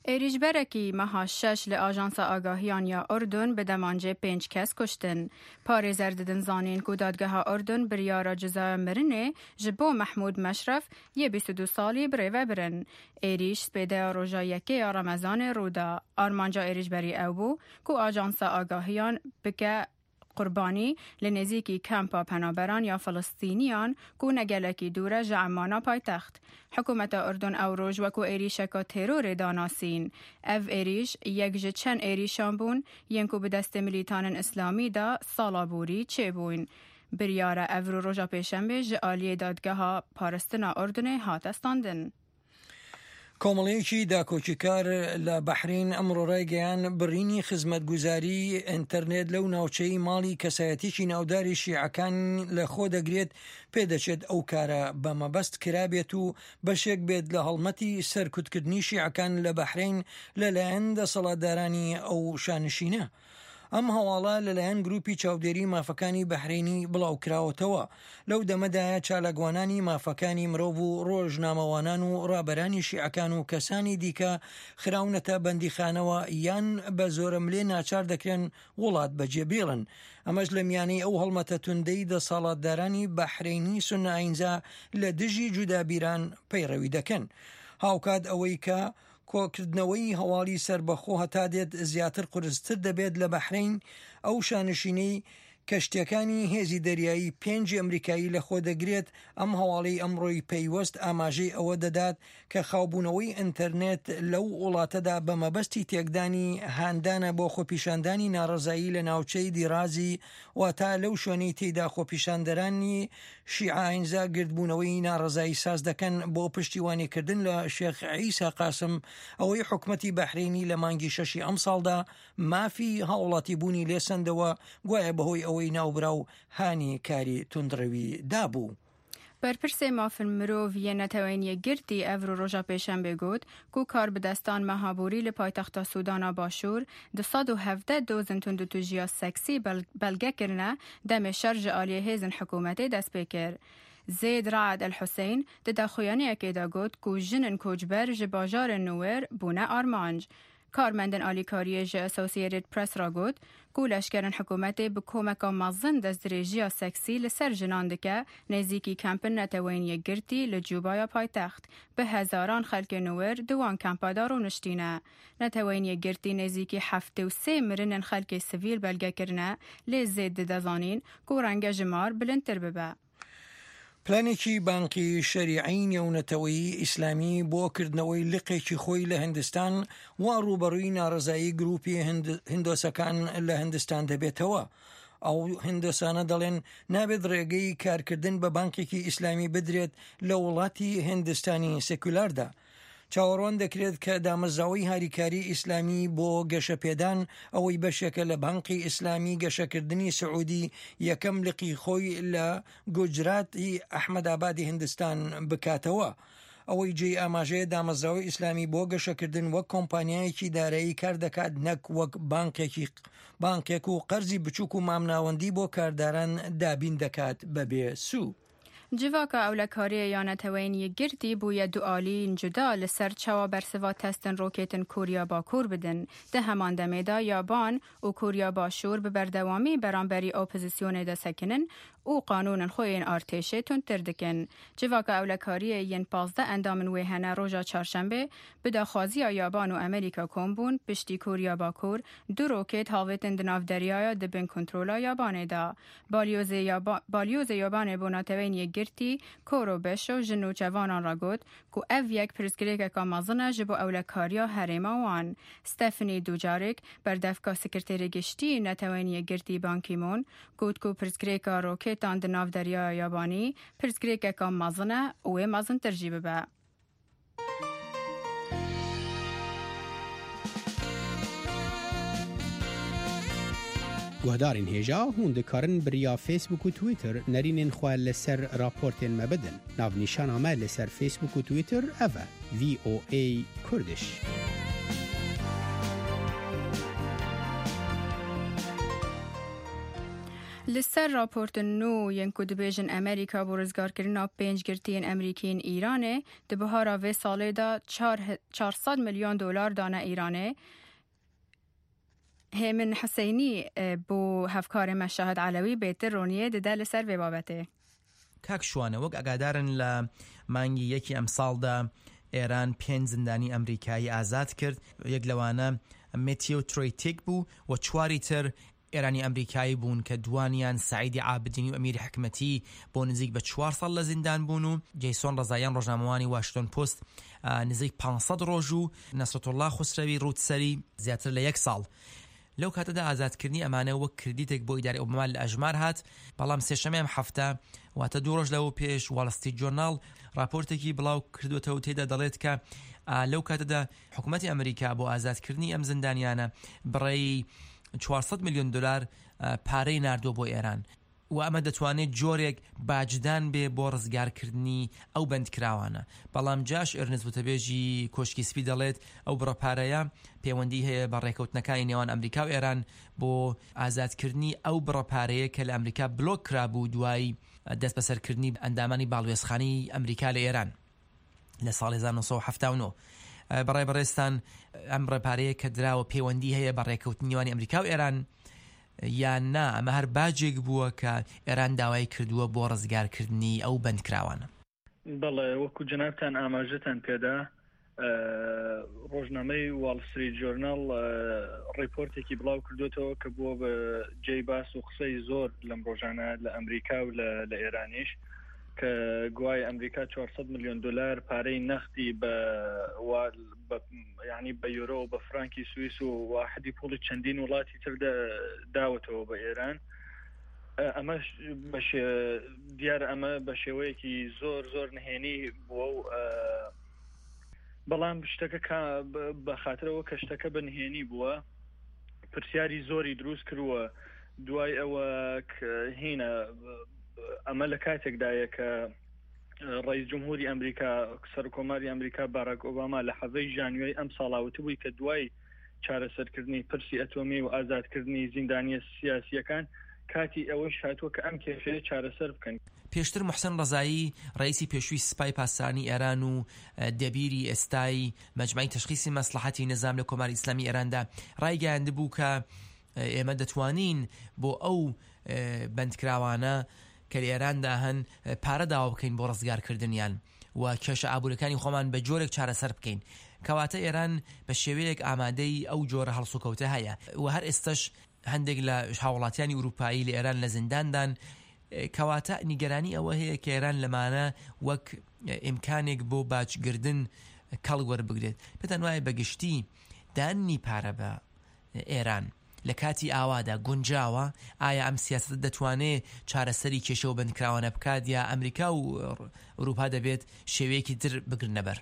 ایریجبرکی مها 6 لآژانس آگاهیان یا اردن به دمانجه 5 کس کشتن. پارێزەر ددن زانین که دادگاه اردن بریارا جزای مرنه جبو محمود مشرف 22 سالی بریوه برن. ایریش سپیده روژا یکی رمضان رودا. آرمانجا ایریجبری او بو که آژانس آگاهیان بکه قربانی لنزیکی کمپا پنابران یا فلسطینیان کو نگلکی دوره جعمانا پایتخت. حکومت اردن او روژ وکو ایریشکا ترور داناسین. او ایریش یک چند ایریشان بون ینکو به دست ملیتان اسلامی دا سالابوری چه بون. بریار او روژا پیشنبه جعالی دادگاه پارستنا اردن هاتستاندن. کۆمەڵەیەکی داکۆکیکار لە بەحرین ئەمڕۆ ڕایگەیان بڕینی خزمەتگوزاری ئینتەرنێت لەو ناوچەی ماڵی کەسایەتیی ناوداری شیعەکان لە خۆ دەگرێت پێدەچێت ئەو کارە بە مەبەست کرابێت و بەشێک بێت لە هەڵمەتی سەرکوتکردنی شیعەکان لە بەحرین لەلایەن دەسەڵاتدارانی ئەو شانشینە. ئەم هەواڵە لەلایەن گروپی چاودێری مافەکانی بەحرینی بڵاوکراوەتەوە. لەو دەمەدایە چالاگوانانی مافەکانی مرۆڤ و ڕۆژنامەوانان و ڕابەرانی شیعەکان و کەسانی دیکە خراونەتە بەندیخانەوە یان بە زۆرە ملێ ناچار دەکرێن وڵات بەجێبێڵن. ئەمەش لە میانەی ئەو هەڵمەتە توندەی دەسەڵاتدارانی بەحرینی سونە ئاینزا لە دژی جودابیران پەیڕەوی دەکەن. هاوکات ئەوەی کە کۆکردنەوەی هەواڵی سربەخۆ هەتا دێت زیاتر قورستر دەبێت لە بەحرین ئەو شانشینەی کەشتیەکانی هێزی دەریایی 5 ئەمریکایی لە خۆ دەگرێت. ئەم هەواڵی ئەمڕۆی پەیوەست ئاماژەی ئەوە دەدات کە خاوبوونەوەی ئینتەرنێت لەو وڵاتەدا بە مەبەستی تێکدانی هاندانە بۆ خۆپیشاندانی ناڕەزایی لە ناوچەی دیرازی واتە لەو شوێنەی تێیدا خۆپیشاندەرانی شیعەئینزا گردبوونەوەی ناڕەزایی ساز دەکەن بۆ پشتیوانیکردن لە شێخ عیسا قاسم ئەوەی حکومەتی بەحرینی لە مانگی 6 ئەم ساڵدا مافی هاوڵاتی بوونی لێسەندەوە گوایە بەهۆی ئەوەی ناوبرا و هانی کاری توندڕەوی دابوو. برپرسه مافن مروف یه نتوینیه گردی افرو روژا پیشن بگود کو کار به دستان مهابوری لپایتخت سودان باشور 217 دوزن تندو جیا سکسی بلگه کرنه دم شرج آلیه هیزن حکومتی دست بکر. زید رعد الحسین ده خویانی اکیدا گود کو جنن کوجبر جباجار نویر بونه آرمانج. کارمندن آلیکاری جه اسوسییتد پرس را گود کو لشکرن حکومتی به کمکا مزن دست درێژیا سکسی لسر جنان دکه نزیکی کمپن نتوینی گرتی لجوبایا پایتخت به هزاران خلک نویر دوان کمپا دارو نشتینه. نتوینی گرتی نزیکی 73 مرنن خلک سویل بلگه کرنه لزید دزانین کو رنگ جمار بلندتر ببه. پلانێکی بانقی شەریعی نێونەتەوەی ئیسلامی بۆ کردنەوەی لقێکی خۆی لە هندستان وا ڕوبەڕووی ناڕزایی گروپی هندۆسەکان لە هندستان دەبێتەوە. ئەو هندۆسانە دەڵێن نابێت ڕێگەی کارکردن بە بانقێکی ئیسلامی بدرێت لە وڵاتی هندستانی سێکولاردا. چاوەڕوان دەکرێت کە دامەزراوەی هاریکاری ئیسلامی بۆ گەشەپێدان ئەوەی بەشێکە لە بانقی ئیسلامی گەشەکردنی سعودی یەکەم لقی خۆی لە گوجراتی ئەحمەدابادی هندستان بکاتەوە. ئەوەی جێی ئاماژەیە دامەزراوەی ئیسلامی بۆ گەشەکردن وەک کۆمپانیایەکی دارایی کار دەکات نەک وەک بانقێک و قەرزی بچووک و مامناوەندی بۆ کارداران دابین دەکات بەبێ سوو. جواکا اولکاری یا نتوینی گردی بوید دوالی جدا لسر چوا برسوا تستن روکیتن کوریا باکور بدن. ده همان دمیدا یابان و کوریا باشور به بردوامی برانبری اپوزیسیون ده سکنن و قانون خوین ارتشه تون تردکن. جواکا اولکاری ین 15 اندامن ویهنه روژا چارشنبه به داخوازی یابان و امریکا کمبون پشتی کوریا باکور 2 روکیت هاویتن دناف دریای دبن کنترولا یابانه دا. بالیوز یابانه بوناتوینی گرتی کورو بشو جنو جوانان را گود که او یک پرسکریک که مازنه جبو اولکاریا هریما وان. ستفنی دوجارک بردفکا سکرتیر گشتی نتوینی گرتی بانکیمون گود که پرسکریک روکیتان دناف دریای یابانی پرسکریک که مازنه اوه مازن ترجیب به. گوهدارین هیجا هون دکارن بریا فیسبوک و تویتر نرینین خواه لسر راپورتین مبدن. ناو نیشان همه لسر فیسبوک و تویتر اوه VOA کردش. لسر راپورت نو ینکو دبیجن امریکا برزگار کرنا 5 گرتین امریکین ایرانه دبهارا و ساله دا 400 میلیون دلار دانه ایرانه همین حسینی بو هفکار مشاهد علوی بهتر رونیه ده لسر و بابته کاک شوانه وەک ئاگادارن لە مانگی یەکی ئەمساڵدا ئێران 5 زندانی ئەمریکایی ئازاد کرد، یەک لەوانە مێتیۆ ترۆیتێک بوو و 4 تر ئێرانی ئەمریکایی بوون کە دوانیان سعیدی عابدینی و ئەمیری حکمەتی بۆ نزیک بە 4 ساڵ لە زیندان بوون و جەیسۆن ڕەزاییان ڕۆژنامەوانی واشنگتن پۆست نزیک 500 ڕۆژ و نەسرەتوڵڵا خوسرەوی ڕوودسەری زیاتر لە 1 ساڵ. لەو کاتەدا ئازادکردنی ئەمانە وەک کردیتێک بۆ ئیداری ئۆباما لە ئەژمار هات، بەڵام سێشەمەی ئەم هەفتە واتە 2 ڕۆژ لەوە پێش واڵ ستریت جۆرناڵ راپۆرتێکی بڵاو کردوێتەوە و تێدا دەڵێت کە لەو کاتەدا حکوومەتی ئەمریکا بۆ ئازادکردنی ئەم زندانیانە بڕێی 400 میلیۆن دلار پارەی ناردووە بۆ ئێران و ئەمە دەتوانێت جۆرێک باجدان بێ بۆ ڕزگارکردنی ئەو بەندکراوانە. بەڵام جاش ئێرنست وتەبێژی کۆشکی سپی دەڵێت ئەو بڕەپارەیە پەیوەندی هەیە بە ڕێکەوتنەکانی نێوان ئەمریکا و ئێران بۆ ئازادکردنی ئەو بڕەپارەیە کە لە ئەمریکا بلۆک کرابوو دوای دەست بەسەرکردنی ئەندامانی باڵوێزخانی ئەمریکا لە ئێران لە ساڵی 1979. بەڕای بەڕێستان ئەم ڕێپارەیە کە دراوە پەیوەندی هەیە بە ڕێکەوتنیوانی ئەمریکا و ئێران یان نا، ئەمە هەر باجێک بووە کە ئێران داوای کردووە بۆ ڕزگارکردنی ئەو بەندکراوانە. بەڵێ وەکو جەنابتان ئاماژەتان پێدا ڕۆژنامەی واڵ ستریت جۆرناڵ ڕیپۆرتێکی بڵاو کردوێتەوە کە بووە بە جێی باس و قسەی زۆر لەم ڕۆژانە لە ئەمریکا و لە ئێرانیش کە گوای ئەمریکا 400 میلیۆن دلار پارەی نەختی یعنی بە یۆرۆ و بە فرانکی سوئیس و واحدی پوڵی چەندین وڵاتی تر داوەتەوە بە ئێران. ئەمە دیارە ئەمە بە شێوەیەکی زۆر نهێنی بووە و بەڵام شتەکە بە خاطرەوە کە شتەکە بە نهێنی بووە پرسیاری زۆری دروست کردووە دوای ئەوە هینە ئەمە لە کاتێکدایە کە ڕئیس جمهوری ئەمریکا سەرکۆماری ئەمریکا باراک ئۆباما لە 7 ژانواری ئەم ساڵاوتی بووی کە دوای چارەسەرکردنی پرسی ئەتۆمی و ئازادکردنی زیندانیە سیاسیەکان کاتی ئەوەش هاتووە کە ئەم کێشەیە چارەسەر بکەن. پێشتر محسن ڕەزایی ڕئیسی پێشووی سپای پاسانی ئێران و دەبیری ئێستای مەجموعەی تەشخیصی مەسلحەتی نظام لە کۆماری ئیسلامی ئێراندا ڕایگەیاند بوو کە ئێمە دەتوانین بۆ ئەو بەندکراوانە کە لە ئێراندا هەن پارە داوا بکەین بۆ ڕزگارکردنیان و کێشە ئابوورەکانی خۆمان بە جۆرێک چارەسەر بکەین. کەواتە ئێران بە شێوەیەک ئامادەی ئەو جۆرە هەڵسوکەوتە هەیە و هەر ئێستش هەندێک لە هاوڵاتیانی ئوروپایی لە ئێران لە زینداندان. کەواتە نیگەرانی ئەوە هەیە کە ئێران لەمانە وەک ئیمکانێک بۆ باجگردن کەڵ وەربگرێت. پێتان وایە بەگشتی دانی پارە بە ئێران لە کاتی ئاوادا گونجاوە، ئایا ئەم سیاست دەتوانێت چارەسەری کێشە و بەندکراوانە بکات یا ئەمریکا و ئەوروپا دەبێت شێوەیەکی تر بگرنە بەر؟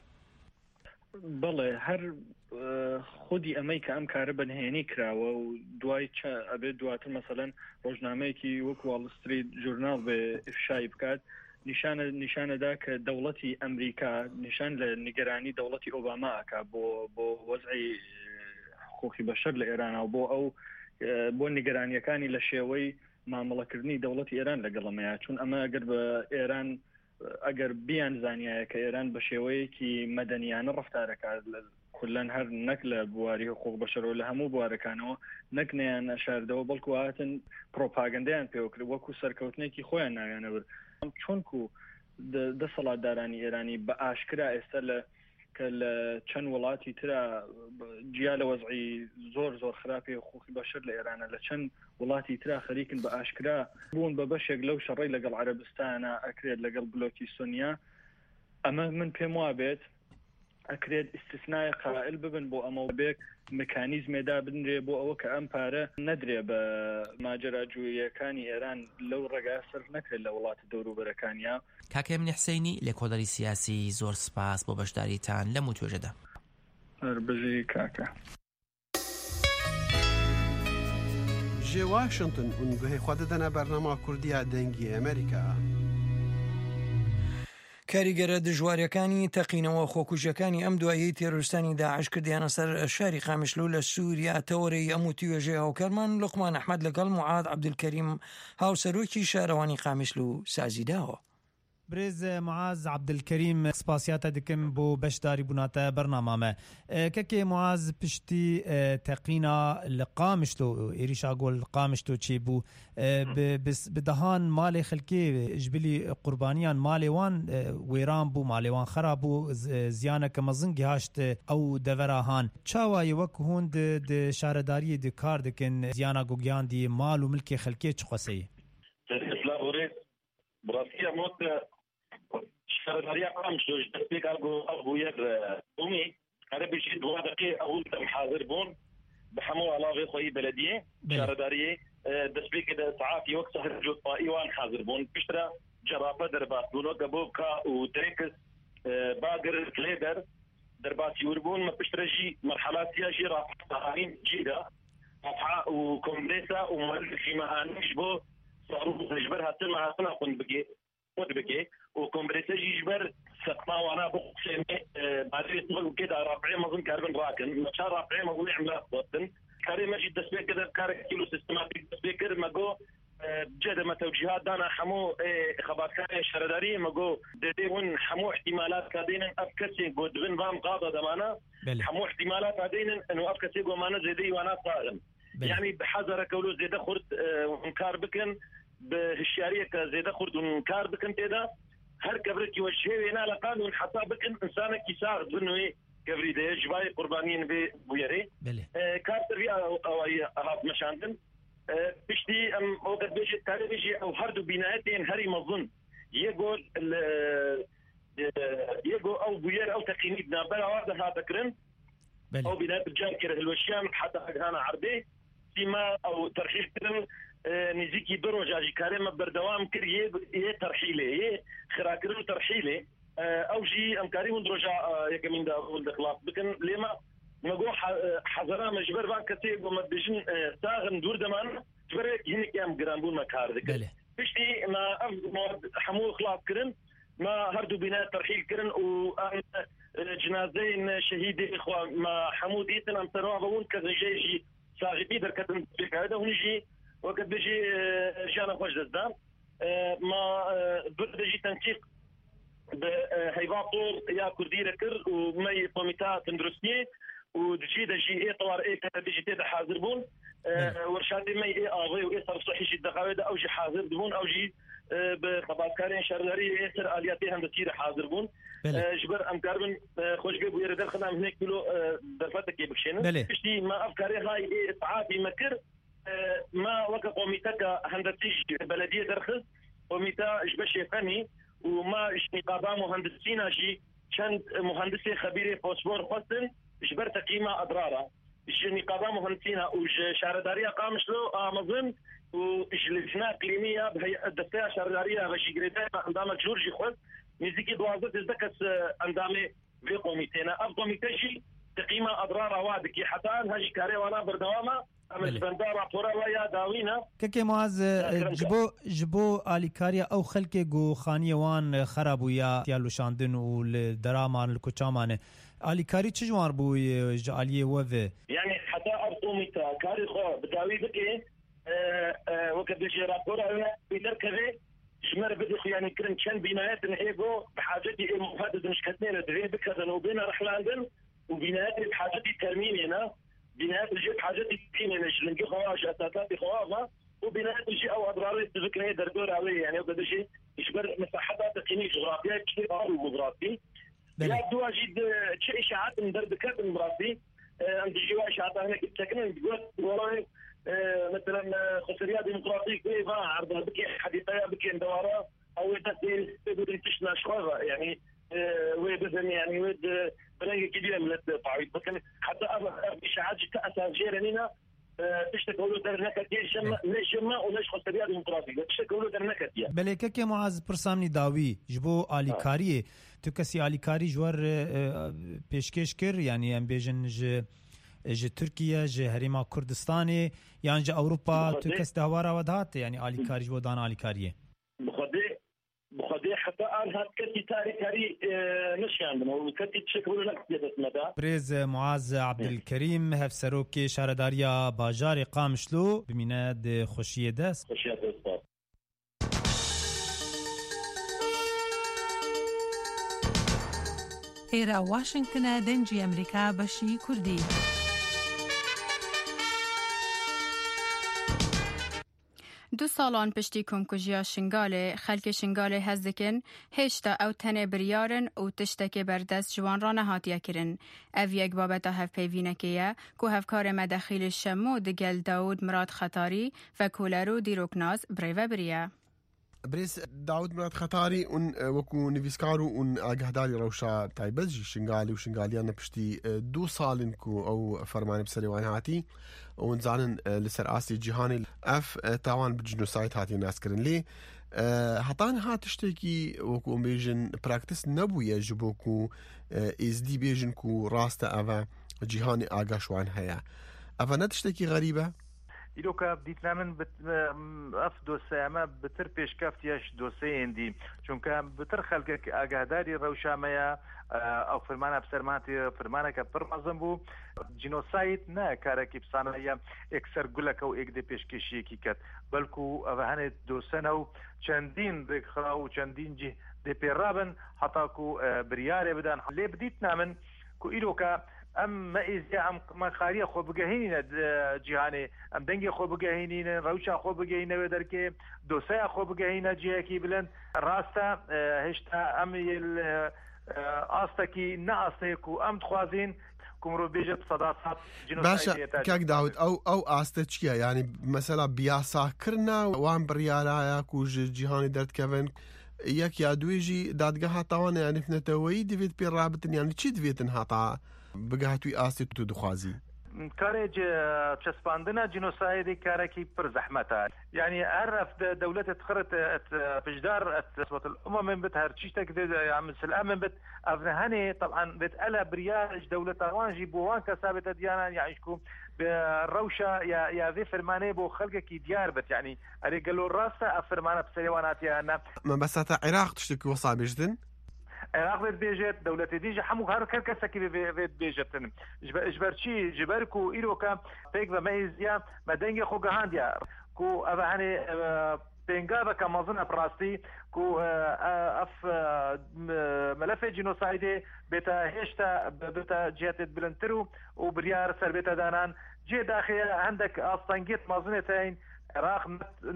بەڵێ هەر خودی ئەمەی کە ئەم کارە بەنهێنی کراوە و دوای ئەبێت دواتر مەسەلەن ڕۆژنامەیەکی وەک واڵ ستریت جۆرناڵ بێ ئفشای بکات نیشانەدا کە دەوڵەتی ئەمریکا نیشان لە نیگەرانی دەوڵەتی ئۆباما ئەکا بۆ وەزعی حقوقی بەشەر لە ئێرانە و بۆ نیگەرانیەکانی لە شێوەی مامەڵەکردنی دەوڵەتی ئێران لەگەڵەمەیە، چون ئەمە ئەگەر بە ئێران ئەگەر بیان زانایە کە ئێران بە شێوەیەکی مەدەنیانە ڕەفتارەکات کولەن هەر نەک لە بواری حقوق بەشەرەوە لە هەموو بوارەکانەوە نەک نەیان ئەشاردەوە بەڵکو هاتن پرۆپاگەندەیان پێوەکرد وەکو سەرکەوتنێکی خۆیان ناوێنەبر. چۆنکو دەسەڵاتدارانی ئێرانی بە ئاشکرا ئێستا کە لە چەند وڵاتی ترا جیا لە وەزعی زۆر خراپی حقوقی بەشەر لە ئێرانە لە چەند وڵاتی ترا خەریکن بە ئاشکرا بوون بە بەشێک لەو شەڕەی لەگەڵ عەرەبستانە ئەکرێت لەگەڵ بلۆکی سونیا. ئەمە من پێم وابێت ئەکرێت ئیستثنای قائل ببن بۆ ئەمە بێک مکانیزمێدا بنرێ بۆ ئەوە کە ئەم پارە نەدرێ بە ماجراجوویەکانی ئێران لەو ڕێگا سەرف نەکرێت لە وڵاتە دەوروبەرەکانیا. کاکە منی حسینی لە کۆدەری سیاسی زۆر سپاس بۆ بەشداریتان لەم توێژەدا. بژی کاکە ji Washington û guhê xwe didine bernama Kurdiya dengî Amerîka. کاریگەرە دژواریەکانی تەقینەوە خۆکوژەکانی ئەم دوایی تێرۆریستانی داعش کردیانە سەر شاری قامشلو لە سووریا تەوەرەی ئەم و توێژەی هاوکەرمان لوقمان ئەحمەد لەگەڵ معاد عەبدولکەریم هاوسەرۆکی شارەوانی قامشلو سازیداوە. برێز معاز عەبدولکەریم سپاسیاتە دکم بۆ بەشداری بووناتە بەرنامامە. کەکێ معاز پشتی تەقینا لە قامشلو ئێریشا گۆل قامشلو چێ بوو بدەهان مالێ خەلکێ ژبلی قوربانیان مالێ وان وێران بوو مالێ وان خراب بوو زیانەکە مەزنگی هاشت ئەو دەڤەراهان چاوایە وەک هۆند شارەداریە د کار دکن زیانە گوگیاندی مال و ملکی خەلکێ چ خۆسەیە؟ براسية موت شهردارية قامشلو جدتك أبو ير أمي أنا بيجي دوا دقيقة أول محاضر بون بحمو على غير خوي بلدية شهردارية دسبيك إذا ساعات وقت سهر جو طائوان حاضر بون بشترى جرافة دربات بونو قبوبكا وتريكس باقر كليدر دربات يوربون ما بشترى جي مرحلات يجي رافعين جيدة وكومبريسا ومؤلف في مهانش بو صاروخ يجبرها تلمها سنة قند بكي وكمبريساج يجبر سقطا وانا بقسم بعدين يطلق كده رافعين مظن كاربن راكن مشى رافعين مظن يعمل بطن كاري ماجي دسبيكر كار كيلو سيستماتيك دسبيكر ماجو جد ما توجيهات دانا حمو خبر كان شرداري ماجو ديون حمو احتمالات كادين افكسي جودفين فام قاضي دمانا حمو احتمالات كادين انه افكسي جومانا زيدي وانا صاغم يعني بحذر كولو زيد خرد ونكار بكن بهالشارية كزيد خرد ونكار بكن تدا هر كبرت يوجهه هنا لقان ونحطا بكن إنسانك يساعد بأنه كبري ده جباي قربانين بويري كار تربية أو أي هات مشاندن بشتي أم وقت بيجي تاري بيجي أو هردو بنايتين هري مظن يقول أو بوير أو تقينيدنا بلا واحدة هذا كرن أو بنايت الجاكرة الوشيام حتى أنا عربي سيما أو ترحيل كرن نزيكي دروجاجي كاريما بردوام كر يه ترحيله يه خراكرو ترحيله او جي ام كاريم دروجا يكمين دا ولد خلاص بكن لما نقول حضرا مجبر بان كتيب ومدجن ساغن دور دمان جبر هنيك يام جرامبون مكار ذكر بشتي ما حمول خلاص كرن ما هردو بناء ترحيل كرن و جنازين شهيدي اخوان ما حمود ايتن ام تروع بون كذا جيجي صاغبي دركتن بك هذا ونجي وقت بيجي جانا خوش دزدان ما بردجي تنسيق بهيباطور يا كردي ركر ومي قوميتا تندرسني ودجي دجي طوار بيجي تيدا حاضر بون ورشادي مي اغي و صرف صحي جي دقاوي او جي حاضر بون او جي بخباكارين شرداري يسر الياتي هندسي حاضر بون جبر ام كاربن خوش بيبو يردل خدام هناك كيلو درفتك يبكشين بشتي ما افكاري هاي اسعافي مكر ما وقع قوميتك هندسي بلدية درخص قوميتا إشباش فني وما إش نقابة مهندسين أشي كان مهندسي خبيري فوسفور خصن إشبر تقيمة أضرارة إش نقابة مهندسين وش شهردارية قامشلو أمازون وإش لجنة إقليمية بهي الدفتة شهردارية بشي قريدة عندما جورجي خص نزيكي دوازة تزدكس عندما في قوميتنا أب قوميتاشي تقيمة أضرارة وعدكي حتى هاجي كاري وانا بردوامة كي معاذ جبو آلیکاریا او خلک گو خانیوان خرابو یا تیالو شاندن و الدرامان الكوچامان آلیکاری چه جوار بو جعلیه وذ يعني حتى ارقوميتا كاري خو بداوي بكي وقت بيجي رابورا بيتركبه شمر بدي يعني كرن كان بنايات ايجو بحاجتي مفادة مش كتنين دري بكذا وبين رحلاندن وبنايات بحاجتي ترميم هنا بناء الجيب حاجات كثيرة نشلنجي خواش أساسات خوافة وبناء الجيب أو أضرار التذكرية دردور عليه يعني وقد شيء يشبر مساحات تقنية جغرافية كثير أو جغرافي لا دوا جد شيء إشاعات من دردكات المرافي عند جوا إشاعات هنا كتكنن تقول والله مثلا خسريات ديمقراطية كيف عرضها بكي حديثية بكي دوارة أو تسير تقول تشنا شغلة يعني وبزن يعني ود بلاقي كبيرة من التعويض لكن حتى إشاعات تأثر جيراننا تشتكوا در نكتيا ليش ما وليش خسريات ديمقراطية تشتكوا در نكتيا بلکه که معاذ پرسامنی داوی جبو آلیکاریه تو کسی آلیکاری جوار پیشکش کر یعنی ام بیژن ج ترکیه ج هریما کردستانی یعنی ج اروپا تو کس داوارا ودهات یعنی آلیکاری جبو دان آلیکاریه بخدي حتى هات كتي تاريخي نشان بنو كتي تشكل لك بيتمدا بريز معاذ عبد الكريم هفسروكي شارداريا باجار قامشلو بميناد خوشيه دست ئێرە واشنگتنە دەنجی ئەمریکا بەشی کوردی. دو سالان پشتی کمکوژیا شنگاله خلک شنگاله هزدکن هشتا او تنه بریارن او تشتک بردست جوان را نهاتیه کرن. او یک بابتا هف پیوینکیه که هفکار مدخیل شمو دگل داود مراد خطاری و کولارو دیروکناز بریوه بریه. بريس داود مراد خطاري وكو نيفيسكارو اگهداري روشا تايبزجي شنغالي وشنغاليان بشتي دو سالنكو او فرمان بسريوان هاتي ونزانن لسر آسي جيهاني اف تاوان بجنوسايت هاتي ناس كرن لي هطان هاتشتكي وكو بيجن براكتس نبوية جبوكو ازدي بيجن كو راستا افا جيهاني آگاشوان هيا افا نتشتكي غريبة إلوكا بديتنا من أف دوسي أما بتر بيش كافتياش دوسي اندي چونك بتر خلقك آگهداري روشاميا أو فرمانا بسرماتي فرمانا كبرمزم بو جينوسايد نا كاركي بسانايا اكسر قلك أو اك دي بيش كيشي كيكت بلكو أفهاني دوسنو چندين بخراو چندين جي دي بيرابن حتاكو برياري بدان لي بديتنا من كو إلوكا ام مئزيا ام مخاريه خو بگهینین جهانی ام دنگی خو بگهینین روشا خو بگهینه و درکه دوسه خو بگهینه جهکی بلند راستا هشتا ام یل آستکی ناستیکو ام تخوازین كمرو بيجت صداقات باشا كاك داود او آستچيا يعني مثلا بياسا كرنا وان بريالا كوج جهاني درت كفن ياك يا دويجي دادگاه تاوان يعني فنتوي ديفيد بي رابطن يعني چي ديفيد انهاطا بگهتوی آستی تو دخوازی کارج چسباندنا جنوسايدي كاركي پر زحمتها يعني عرف دولة تخرت بجدار صوت الامم بت هرشيتك يعني الامم بت افنهاني طبعا بتقلها برياج دولة وانجي بوان كسابت ديانا يعيشكم بالروشة يا ذي فرماني بو خلقك ديار بت يعني اري قالوا الراسة افرمانه بسريواناتي انا ما بس عراق تشتكي وصابي جدن عراق بيت بيجت دولة ديجا حمو هر كركسكي بيت بيجت جبرشي جبركو إلوكا بيك وميزيا مدنجي خوغانديا كو أبعني بينغابا كمازن أبراستي كو أف ملف جينوسايدي بيتا هشتا بيتا جهة بلنترو وبريار سر بيتا دانان جي داخل عندك أصطنجيت مازنتين عراق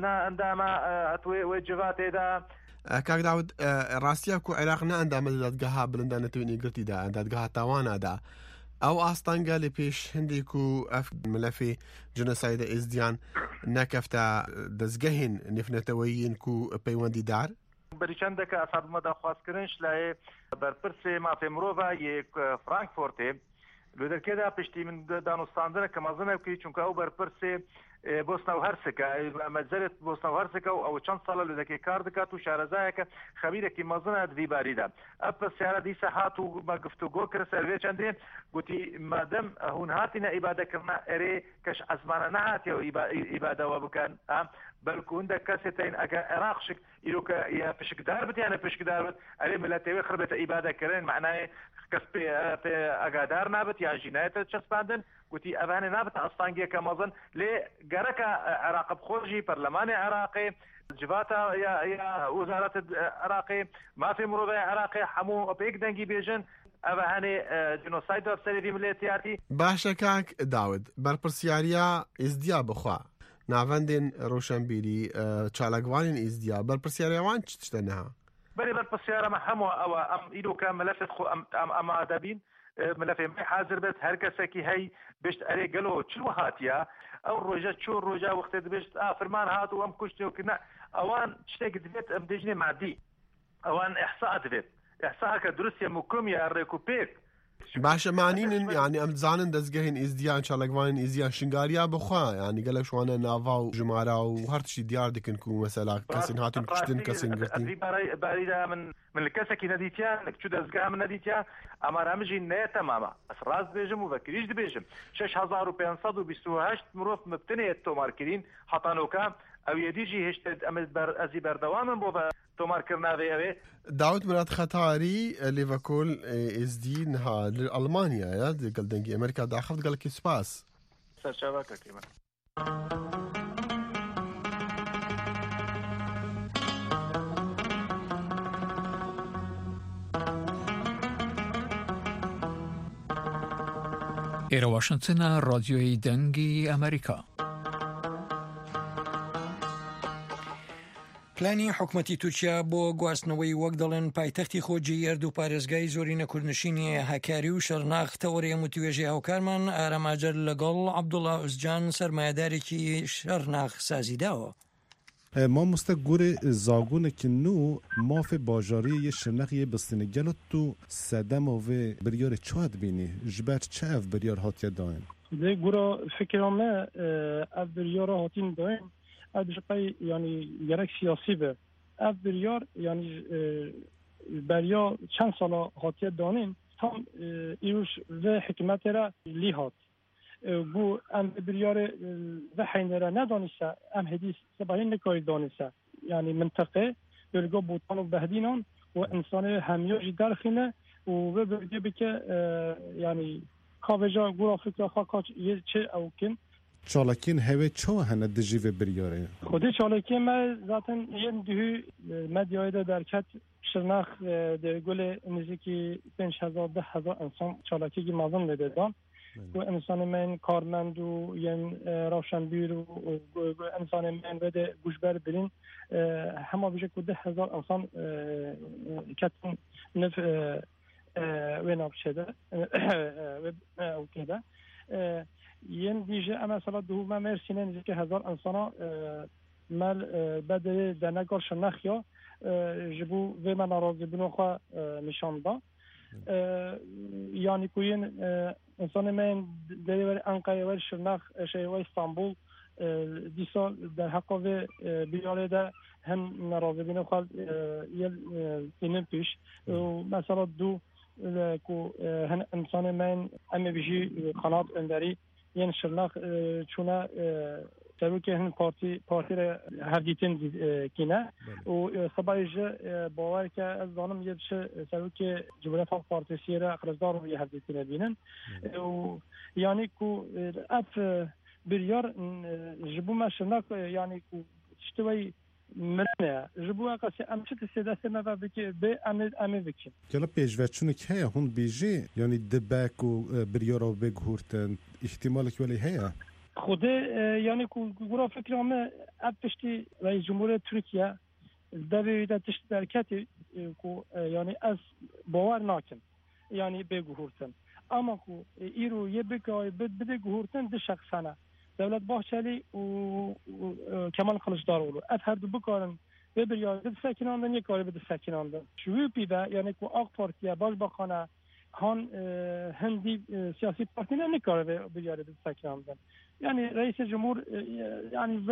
عندما وجبات دا كاك داود راسيا كو عراقنا عندما دادگاه بلندانه تويني قرتي دا دادگاه تاوانا دا او آستانگا لپیش هندی کو اف ملفی جنوساید ازدیان نکفتا دزگهین نفنتویین کو پیوندی دار بریچندك اصاب مدى خواست کرنش لای برپرسي ما في مروفا يك فرانكفورتي لودر كده بشتي من دانوستاندنا كمازنه كي چونك او برپرسي بوسنا وهرسكا مجزرة بوسنا وهرسكا أو چند صالة لذلك كاردكات وشارزايك خبيرك مازنة ذي باردة أبا السيارة دي ساحات وما قفتو جو كرس أرغي چندين قلتي مادم هون هاتنا إبادة كرنا إري كش عزمانا نهاتي إبادة وبكان بلكو عندك كاستين أكا عراقشك إلوك يا بشك داربت يعني بشك داربت أري ملاتي خربت إبادة كرين معناه كسبي أقادار نابت يا جناية تشسباندن قلتي أبهاني نابت أصطانجية كمازن لي جرك عراق بخورجي برلمان عراقي جباتا يا وزارة عراقي ما في مروضة عراقي حمو بيك دنجي بيجن أبهاني جنوسايد وبسري دي مليتياتي باشا كاك داود برپرسياريا ازديا بخوا نافندين روشنبيري چالقوانين ازديا برپرسياريا وان تشتنها بري برپرسيارا محمو أو أم إيدو كان ملفت خو أم أدابين ملفي ما حاضر بس هر كسكي هي بيشت أري قالوا شو هاتيا أو روجا شو روجا وقت بيشت فرمان هاتوا أم كشتي وكنا أوان تشتاق دفيت أم دجني معدي أوان إحصاء دفيت إحصاء كدروسيا مكوميا ريكوبيك باشا معنين يعني ام زانن دزگهين ازديان چالقوانين ازديان شنگاريا بخوا يعني قالك شوانا نافا وجمارا وهرتشي ديار دكن كو مثلا كاسين هاتن كشتن كاسين قرتين باريدا من الكسكي نديتيا شو دزگها من نديتيا اما رمجي نه تماما بس راس بيجم وبكريش بيجم 6528 مروف مبتنية تو ماركرين حطانوكا او يديجي هشت ازي بردوام بو تومار كرنا في داود مراد خطاري ليفربول اس دي نها لألمانيا يا قال دنجي أمريكا دا خفت قال كي سباس سرشابك كيما إيرا واشنطن راديوی دنگی ئەمریکا. پلانی حکومەتی تورکیا بۆ گواستنەوەی وەک دەڵێن پایتەختی خۆجی ئەرد و پارێزگای زۆرینە کوردنشینی هەکاری و شەرناخ تەوەریە وتوێژی هاوکارمان ئارەماجەر لەگەڵ عەبدوڵڵا ئوزجان سەرمایەدارێکی شەرناخ سازیداوە. ما مستقور زاگونه که نو ماف باجاری یه شنقیه بستینه گلت تو سدم و بریار چاد بینی جبر چه اف بریار هاتیه داین؟ ده گورا فکرامه اف بریار هاتین داین اف بشقای یعنی گرک سیاسی به اف بریار یعنی بریا چند سالا هاتیه دانین هم ایروش و حکمت را لی هات بو ام بریار و حینره ندانیسه ام حدیث سباهین نکاری دانیسه یعنی منطقه بلگا بوتان و بهدینان و انسان همیاجی درخینه و بلگه بکه یعنی کاوجا گورا فکر خاکاچ یه چه او کن چالاکین هوه چه هنه دجیو بریاره؟ خودی چالاکی ما ذاتن یه دوی مدیای ده درکت شرناخ ده گل نزدیکی 5,000-10,000 انسان چالاکی گی مازن ده دان و انسان من کارمند و یعنی روشنبیر و انسان من بده گوشبر برین همه بیشه که 10,000 انسان کتن نف ویناب شده و کده یعنی دیجه اما سال دوم مرسینه نزدیک 1,000 انسان مال بده دنگار شناخ یا جبو و من ناراضی بنو خوا نشان دا یعنی کوین انسان من در انقره و شرناخ شهر استانبول دیسا در حق و بیاره ده هم ناراضی بنو خوا یل اینم پیش مثلا دو کو هن انسان من امی بیشی قنات اندری یعنی شرناخ چونه تبو که هن پارتی را هفدیتن کینه و سبایش باور که از دانم یه تبو که جمهوریت خلق پارتیسی را اقرازدار رو یه هفدیتن بینن و یعنی که اف بریار جبو ما شرناخ یعنی که چطوری منه جبو قصی امشت سیدست ما بکی به امه بکی کلا پیشوچونه که هون بیجی یعنی دبک و بریارا بگهورتن احتمالک ولی هیا خود یعنی گورا فکرامه ابشتی رئیس جمهور ترکیه دویده تشت درکتی یعنی از باور ناکن یعنی بگهورتن اما کو ایرو یه بگای بده گهورتن ده شخصانه دولت باحچلی و کمال کلشداروغلو اف هر دو بکارن به بریار به سکناندن یک کاری به سکناندن شوی پیده یعنی که آق پارتیه باز بخانه هان هندی سیاسی پارتی نه نکاره به بریار به سکناندن یعنی رئیس جمهور یعنی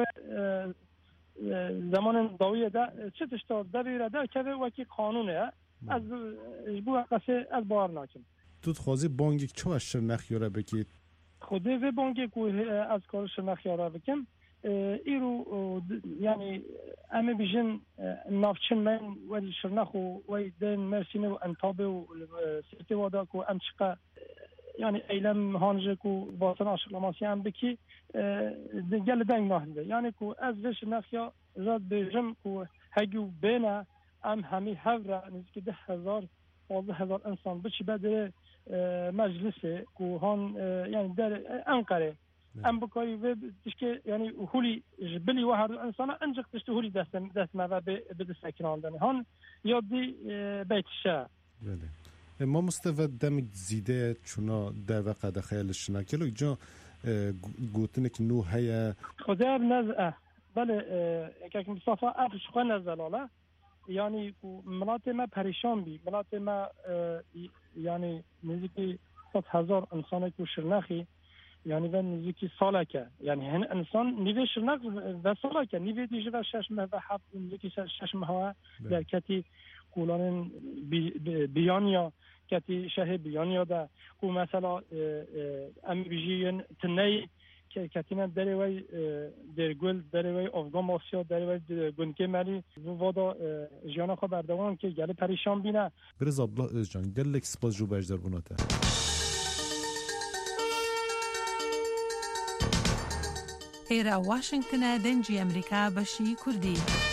زمان داویه ده چه تشتار دویره ده که وکی قانونه از بو قصه از باور ناکن تو خوازی بانگی چه اشتر نخیاره بکید خوده و بانگی که از کارش نخیاره بکن ایرو یعنی امه بیشن نافچن من و شرنخ و دین مرسینه و انتابه و سیتی وادا که امچقه یعنی ایلم هانجه که واسن آشقلماسی هم بکی گل دنگ نهنده یعنی که از وش نخیا زاد بیجم که هگیو بینه ام همی هفره نزدیک 10,000-12,000 انسان بچی بده مجلسه که هان یعنی در انقره ام بکاری و تشکه یعنی هولی جبلی و هر انسان انجق تشته هولی دست ما به دست کناندن هان یادی بیت شه ما مستوى دمك زيده چونا در وقت خیالش نکلو اینجا گوتنك نو هيا خدا بنزعه بله که مصطفى افش خو نزلاله یعنی مناطق ما پریشان بی مناطق ما یعنی نزدیکی 100,000 انسان که شرنخی یعنی و نزدیکی ساله که یعنی هن انسان نیوه شرنخ و ساله که نیوه دیجه و 6 ماه و 7 نزدیکی 6 ماه در کتی کولان بیانیا کتی شهر بیانیا ده که مثلا امی بیجین تنهی شرکتینا دروی درگل دروی افغان مافیا دروی گونکه مالی ودا جانا خو بردوام که گله پریشان بینه برز ابلا özcan gelek spas جو بجدر بوناته ئێرە واشنگتنە دەنجی ئەمریکا بەشی کوردی.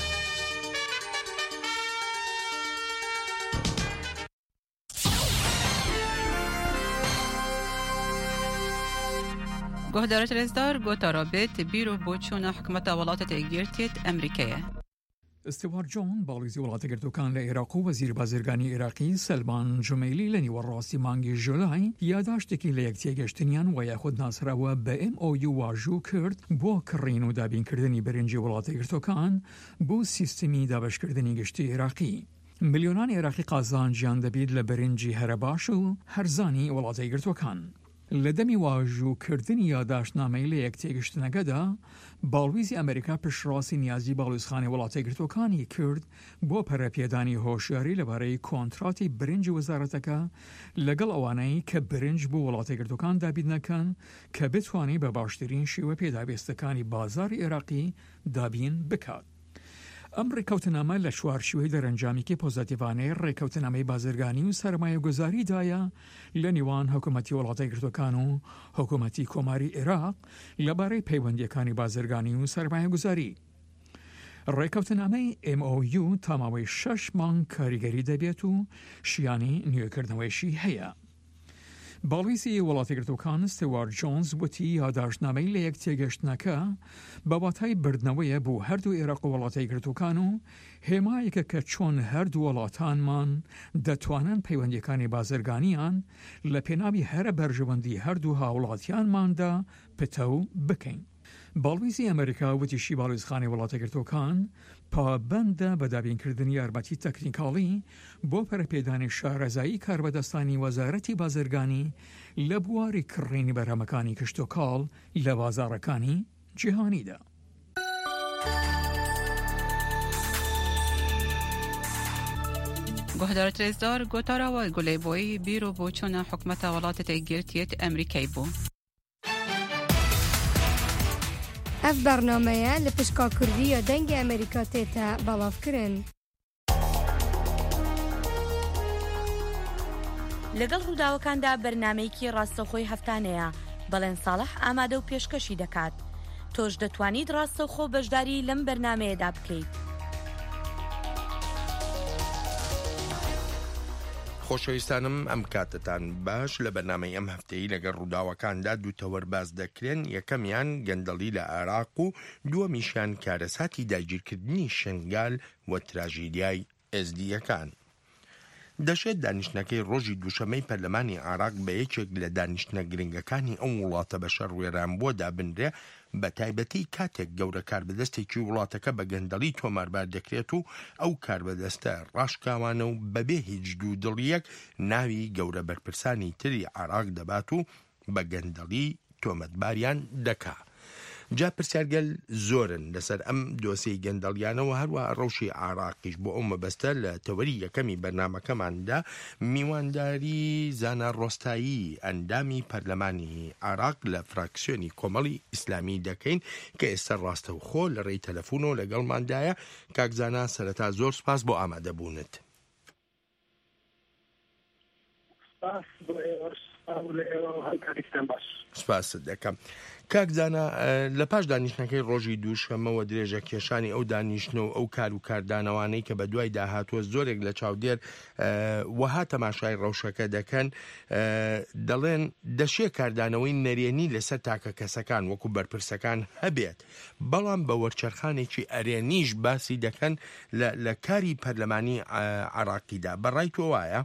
گهدارت رزدار گوتارابت بیرو بوچون حکمت ولات تگیرتیت امریکیه. استوار جون باڵیزی وڵاتەگرتوەکان لە عێراق و وەزیر بازرگانی عێراقی سەلمان جومەیلی لە نیوەڕاستی مانگی ژولای یاداشتێکی لە یەکتێگەشتنیان و یاخود ناسراوە بە MOU واژوو کرد بۆ کڕین و دابینکردنی برنجی وڵاتەگرتوەکان بۆ سیستمی دابشکردنی گشتی عێراقی. ملیۆنان عێراقی قازان گیان دەبێت لە برنجی هەرە باش و هەرزانی وڵاتەگرتوەکان. لە دەمی واژووکردنی یاداشتنامەی لە یەکتێگەشتنەکەدا باڵویزی ئەمریکا پشتڕاستی نیازی باڵوێزخانەی وڵاتەگرتوەکانی کرد بۆ پەرەپێدانی هۆشیاری لەبارەی کۆنتراتی برنج وەزارەتەکە لەگەڵ ئەوانەی کە برنج بۆ وڵاتەگرتوەکان دابین نەکەن کە بتوانێت بە باشترین شێوە پێدابێستەکانی بازاری عێراقی دابین بکات. ئەم ڕێکەوتنامە لە چوارچوبەی دەرەنجامیکی پۆزتیڤانەی ڕێکەوتنامەی بازرگانی و سەرمایەگوزاریدایە لە نێوان حکوومەتی وڵاتەگرتوەکان و حکوومەتی کۆماری عێراق لەبارەی پەیوەندیەکانی بازرگانی و سەرمایەگوزاری. ڕێکەوتنامەی MOU تاماوەی 6 مانگ کاریگەری دەبێت و شیانی نوێکردنەوەیشی هەیە. باڵویزی وڵاتەگرتوەکان ستوارت جۆنز وتی یاداشتنامەی لە یەکتێگەشتنەکە بەواتای بردنەوەیە بۆ هەردوو عێراق و وڵاتەگرتوەکان و هێمایەکە کە چۆن هەردوو وڵاتانمان دەتوانن پەیوەندیەکانی بازرگانیان لە پێناوی هەرە بەرژەوەندی هەردوو هاوڵاتیانماندا پتە بکەین. باڵویزی ئەمریکا وتیشی باڵوێزخانەی وڵاتەگرتوەکان پابەندە بە دابینکردنی یارمەتی تەکنیکاڵی بۆ پەرەپێدانی شارەزایی کاربەدەستانی وەزارەتی بازرگانی لە بواری کڕینی بەرهەمەکانی کشتوکاڵ لە بازاڕەکانی جیهانیدا. گهدارت رزدار گوتاراوای گولیبوی بیرو بوچون حکمت ولات تگیرتیت امریکی بو. اف برنامه لپشکا کردی یا دنگ امریکا تیتا بلاف کرن. لەگەڵ ڕووداوەکاندا بەرنامەیەکی ڕاستەوخۆی هەفتانەیە بەڵێن ساڵح ئامادە و پێشکەشی دەکات. تۆش دەتوانیت ڕاستەوخۆ بەشداری لەم بەرنامەیەدا بکەیت. خۆشەویستانم ئەم کاتتان باش لە بەرنامەی ئەم هەفتەیە لەگەڵ ڕووداوەکاندا دوو تەوەرباز دەکرێن. یەکەمیان گەندەڵی لە عێراق و دووەمیشیان کارەساتی داگیرکردنی شنگال و تراژیدیای ئێزدیەکان. دەشێت دانیشتنەکەی ڕۆژی دووشەمەی پەرلەمانی عێراق بە یەکێک لە دانیشتنە گرنگەکانی ئەم وڵاتە بە شەڕوێران بۆ دابنرێ بە تایبەتی کاتێک گەورە کاربەدەستێکی وڵاتەکە بە گەندەڵی تۆماربار دەکرێت و ئەو کاربەدەستە ڕاشکاوانە و بەبێ هیچ دوو دڵیەک ناوی گەورە بەرپرسانی تری عێراق دەبات و بە گەندەڵی تۆمەتباریان دەکا. جا پرسیارگەل زۆرن لەسەر ئەم دۆسەی گەندەڵیانەوە هەروە ڕەوشی عێراقیش بۆ ئەو مەبەستە لە تەوەری یەکەمی بەرنامەکەماندا میوانداری زانا ڕۆستایی ئەندامی پەرلەمانی عێراق لە فراکسیۆنی کۆمەڵی ئیسلامی دەکەین کە ئێستا ڕاستەوخۆ لە ڕێی تەلەفۆنەوە لەگەڵماندایە. کاکزانا سەرەتا زۆر سپاس بۆ ئامادەبوونت. سپاست دەکەم. کاکزانە لە پاش دانیشتنەکەی ڕۆژی دووشەمەوە درێژە کێشانی ئەو دانیشتنەوە ئەو کار و کاردانەوانەی کە بە دوای داهاتوە زۆرێک لە چاودێر وەها تەماشای ڕەوشەکە دەکەن دەڵێن دەشێ کاردانەوەی نەرێنی لەسەر تاکە کەسەکان وەکو بەرپرسەکان هەبێت، بەڵام بە وەرچەرخانێکی ئەرێنیش باسی دەکەن لە کاری پەرلەمانی عێراقیدا. بەڕای تۆ وایە؟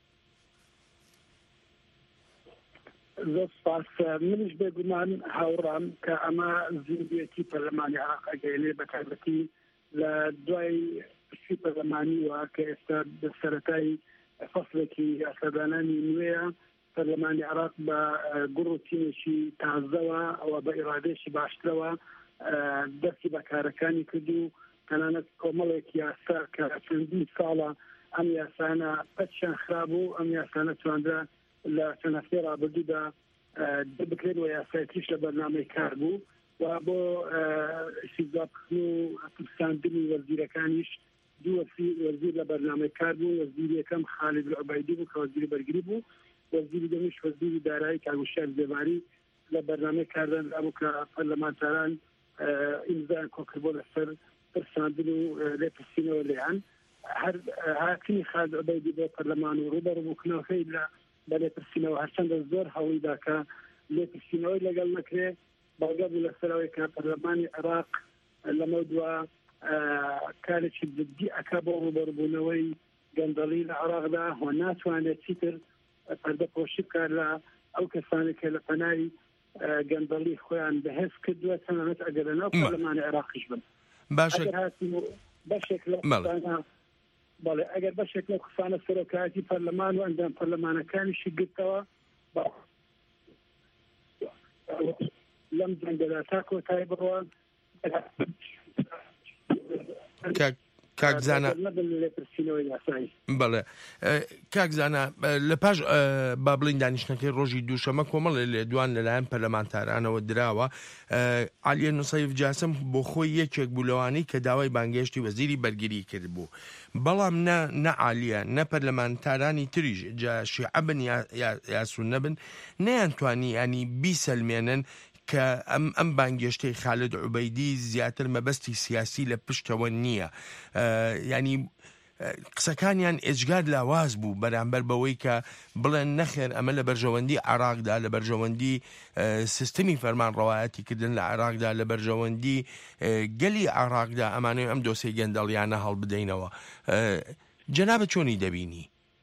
زۆر سپاس. منیش بێگومان هاوڕام کە ئەمە زیندویەتی پەرلەمانی عێراق ئەگەیەنێ بە تایبەتی لە دوای پرسی پەرلەمانیوە کە ئێستا سەرەتای فەسڵێکی یاسادانانی نوێیە. پەرلەمانی عێراق بە گوڕ و تیمێکی تازەوە ئەوە بە ئیرادێکی باشترەوە دەستی بە کارەکانی کرد و تەنانەت کۆمەڵێک یاسا کە چەندین ساڵە ئەم یاسانە پەتشیان خرابوو، ئەم یاسانە تواندرا لە سەنەفەی ڕابردوودا بکرێن و یاسایتیش لە بەرنامەی کار بوو و بۆ استیزابکردن و پرساندنی وەزیرەکانیش دوو وەزیر لە بەرنامەی کار بوو. وەزیری یەکەم خالد العوبەیدی بوو کە وەزیری بەرگری بوو، وەزیری دومیش وەزیری دارایی کاگوشار زێباری لە بەرنامەی کاردانرا بوو کە پەرلەمانتاران ئیمزایان کۆکردبوو لەسەر پرساندن و لێپرسینەوە لێیان. هەر هاتنی خالد العوبەیدی بۆ پەرلەمان و ڕوبەڕووبووکردنەوەی بە لێپرسینەوە هەرچەندە زۆر هەوڵیدا کە لێپرسینەوەی لەگەڵ نەکرێ بەڵگە بوو لەسەرەوەی کە پەرلەمانی عێراق لەمە دووە کارێکی جدی ئەکا بۆ ڕوبەڕووبوونەوەی گەندەڵی لە عێراقدا و ناتوانێت چیتر پەردەپۆشی بکات لە ئەو کەسانێک کە لە پەنای گەندەڵی خۆیان بەهێز کردووە تەنانەت ئەگەر لەناو پەرلەمانی عێراقیش بن. بەشێک لە بەڵێ ئەگەر بەشێک لەو قسانە سەرۆکایەتی پەرلەمان و ئەندام پەرلەمانەکانیشی گرتەوە لەم جەنگەدا تا کۆتایی بڕوان کاکزانە بەڵێ کاکزانە لە پاش با بڵین دانیشتەکەی ڕۆژی دووشەمە کۆمەڵێ لێدوان لەلایەن پەرلەمانتارانەوە دراوە. عالیە نوسەیف جاسم بۆ خۆی یەکێک بوو لەوانەی کە داوای بانگهێشتی وەزیری بەرگری کرد بوو، بەڵام نە عالیە نە پەرلەمانتارانی تریش جا شیعە بن یا سوننە بن نەیانتوانی ینی بیسەلمێنن کە ئەم بانگهێشتەی خالد عوبەیدی زیاتر مەبەستی سیاسی لە پشتەوە نییە. ینی قسەکانیان ئێجگار لاواز بوو بەرامبەر بەوەی کە بڵێن نەخێر ئەمە لە بەرژەوەندی عێراقدا لە بەرژەوەندی سیستمی فەرمان ڕەوایەتی کردن لە عێراقدا لە بەرژەوەندی گەلی عێراقدا ئەمانەوێ ئەم دۆسەی گەندەڵیانە هەڵبدەینەوە. جەنابەت چۆنی دەبینی؟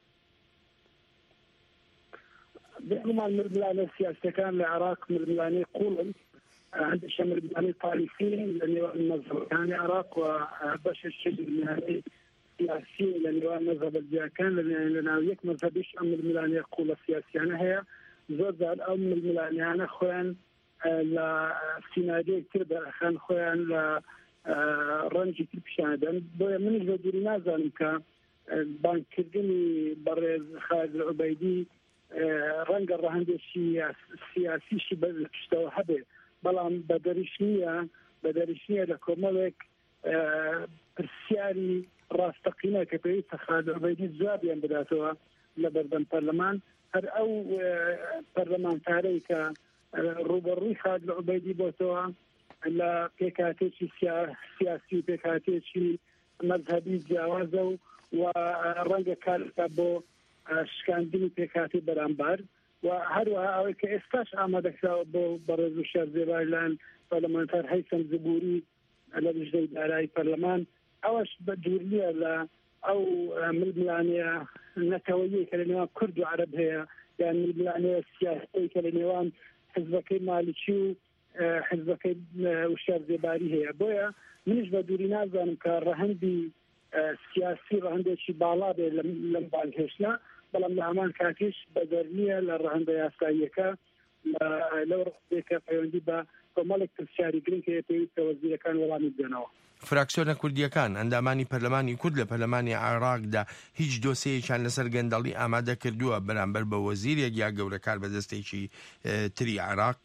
بێگومان مردلانە سیاسەکان لە عێراق مردلانەی قوڵن، هەندێکە مردلانەی تاریخی لە نێوان مەزهەبەکانی عێراق و بەشێکی مردلانەی سیاسی لە نێوان مەزهەبەجیەکان لە ناو یەک مەزهەبیش ئەم مردلانەی قوڵە سیاسیانە هەیە. زۆر جار ئەو مردلانیانە خۆیان لە سینادەیەک تر دەخەن، خۆیان لە ڕەنجی تر پیشاندەن. بۆیە منیش بە دووری نازانم کە بانکردنی بەڕێز خالد العوبەیدی ڕەنگە ڕەهەندێکی سیاسیشی پشتەوە هەبێ، بەڵام بەدەریش نییە لە کۆمەڵێک پرسیاری ڕاستەقینە کە پێویستە خالد العوبەیدی جوابیان بداتەوە لە بەردەم پەرلەمان. هەر ئەو پەرلەمانتارەی کە ڕوبەڕووی خالد العوبەیدی بۆتەوە لە پێکهاتێکی سیاسی و پێکهاتێکی مەذهبی جیاوازە و ڕەنگە کارەکە بۆ شکاندنی پێکاتی بەرامبەر و هەروەها ئەوەی کە ئێستاش ئامادەکراوە بۆ بەڕێز و شەرزێبای لایەن پەرلەمانتار هەیثەم زبوری لە بژدەی دارایی پەرلەمان، ئەوەش بە دوور نییە لە ئەو ململانەیە نەتەوەیی کە لە نێوان کورد و عەرەب هەیە، یان ململانەیە سیاسی کە لە نێوان حزبەکەی مالیکی و حزبەکەی شەرزێباری هەیە. بۆیە منیش بە دووری نازانم کە ڕەهەندی سیاسی ڕەهەندێکی باڵا بێ لەم بانگهێشتە، بەڵام لە هەمان کاتیش بەدەر نییە لە ڕەهەندە یاساییەکە لەو ڕێکە پەیوەندی بە کۆمەڵێک پرسیاری گرنگ هەیە پێویستە وەزیرەکان وەڵامی بدەنەوە. فراکسیۆنە کوردیەکان ئەندامانی پەرلەمانی کورد لە پەرلەمانی عێراقدا هیچ دۆسەیەکیان لەسەر گەندەڵی ئامادە کردووە بەرامبەر بە وەزیرێک یا گەورەکار بەدەستێکی تری عێراق؟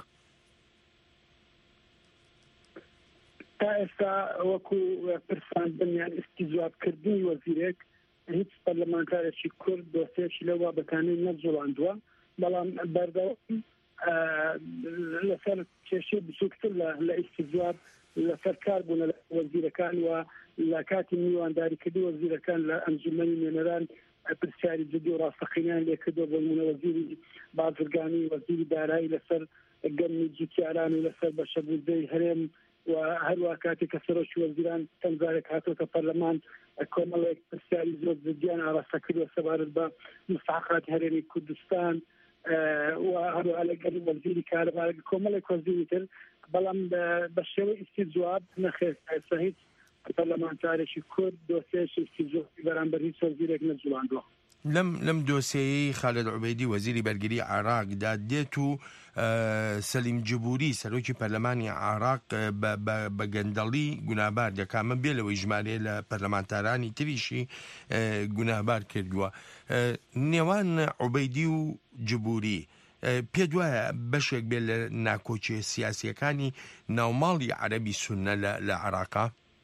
تا ئێستا وەکو پرساندنیان ئستیجابکردنی وەزیرێک هیچ پەرلەمانتارێکی کورد دۆسەیەکی لەو بابەتانەی نەجوڵاندووە، بەڵام بەردەوام لەسەر کێشەی بچووکتر لە ئستیجاب لەسەر کار بوون لە وەزیرەکان و لە کاتی میوانداریکردنی وەزیرەکان لە ئەنجومەنی نوێنەران پرسیاری جدی و ڕاستەقینیان لێکردووە بۆ نمونە وەزیری بازرگانی، وەزیری دارایی لەسەر گەرمی جوتیاران و لەسەر بەشەبوردەی هەرێم و هەروە کاتێک کە سەرۆکی وەزیران تەنزارێک هاتۆتە پەرلەمان کۆمەڵێک پرسیاری زۆر جدیان ئاڕاستە کردووە سەبارەت بە مستحقاتی هەرێمی کوردستان و هەروە لەگەڵ وەزیری کارەبا کۆمەڵێک وەزیری تر، بەڵام بە شێوەی ئیستیجواب نەخێر ئێستا هیچ پەرلەمانتارێکی کورد دۆسەیەکی ئیستیجوابی بەرامبەر هیچ وەزیرێک نەجوڵاندووە. لەم دۆسیەی خالد عوبەیدی وەزیری بەرگری عێراقدا دێت و سەلیم جبوری سەرۆکی پەرلەمانی عێراق بە گەندەڵی گونابار دەکامە بێ لەوەی ژمارە لە پەرلەمانتارانی تریشی گونابار کردووە. نێوان عوبەیدی و جبوری پێ دوایە بەشێک بێت لە ناکۆچی سیاسیەکانی ناوماڵی عەرەبی سوننە لە عێراقا؟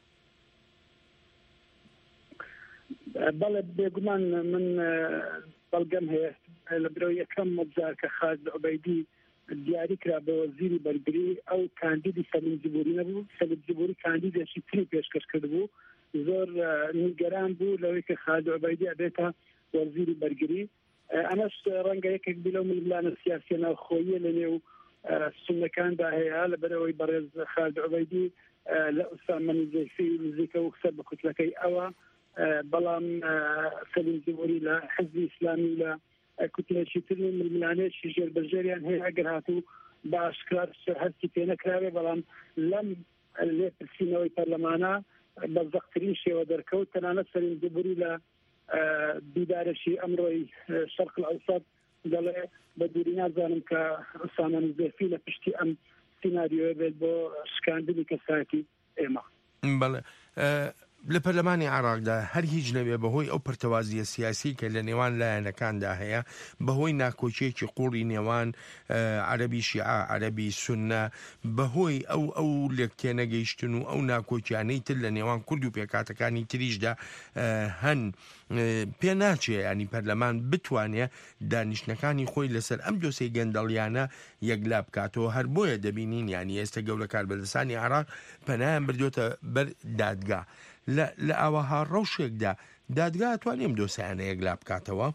بەڵێ بێگومان من بەڵگەم هەیە لە برەوە یەکەم مەبزار کە خالد عوبەیدی دیاری کرا بە وەزیری بەرگری ئەو کاندیدی سەلیم جبوری نەبوو. سەلیم جبوری کاندیدێکی تری پێشکەش کرد بوو، زۆر نیگەران بوو لەوەی کە خالد عوبەیدی ئەبێتە وەزیری بەرگری. ئەمەش ڕەنگە یەکێک بلەو ململانە سیاسی ناوخۆییە لە نێو سونەکاندا هەیە لەبەرەوەی بەڕێز خالد عوبەیدی لە ئوسامە نزیفی نزیکە و سەر بە کوتلەکەی ئەوە، بەڵام سەلیم جبوری لە حزبی ئیسلامی لە کوتلێکی تر و ململانێکی ژێربەژێریان هەیە ئەگەر هاتوو بە ئاشکرا هەستی پێ نەکراوێ، بەڵام لەم لێپرسینەوەی پەرلەمانە بەزەقترین شێوە دەرکەوت. تەنانەت سەلیم جبوری لە بیدارشی ئەمڕۆی شەرق الئەوسەط دەڵێ بە دووری نازانم کە ئوسامە نزیفی لە پشتی ئەم سیناریۆ بێت بۆ شکاندنی کەسایەتی ئێمە. بەڵێ لە پەرلەمانی عێراقدا هەر هیچ نەبێ بەهۆی ئەو پرتەوازیە سیاسی کە لە نێوان لایەنەکاندا هەیە، بەهۆی ناکۆچیەکی قوڵی نێوان عەرەبی شیعە عەرەبی سوننە، بەهۆی ئەو لێکتێنەگەیشتن و ئەو ناکۆچیانەی تر لە نێوان کورد و پێکاتەکانی تریشدا هەن پێ ناچێ ینی پەرلەمان بتوانێت دانیشتەکانی خۆی لەسەر ئەم دۆسەی گەندەڵیانە یەکلا بکاتەوە. هەر بۆیە دەبینین ینی ئێستا گەورە کاربەدەستانی عێراق پەنایان بردوێتە بەر دادگا. لە ئاوەها ڕەوشێکدا دادگا توانێم دۆسیانە یەکلا بکاتەوە؟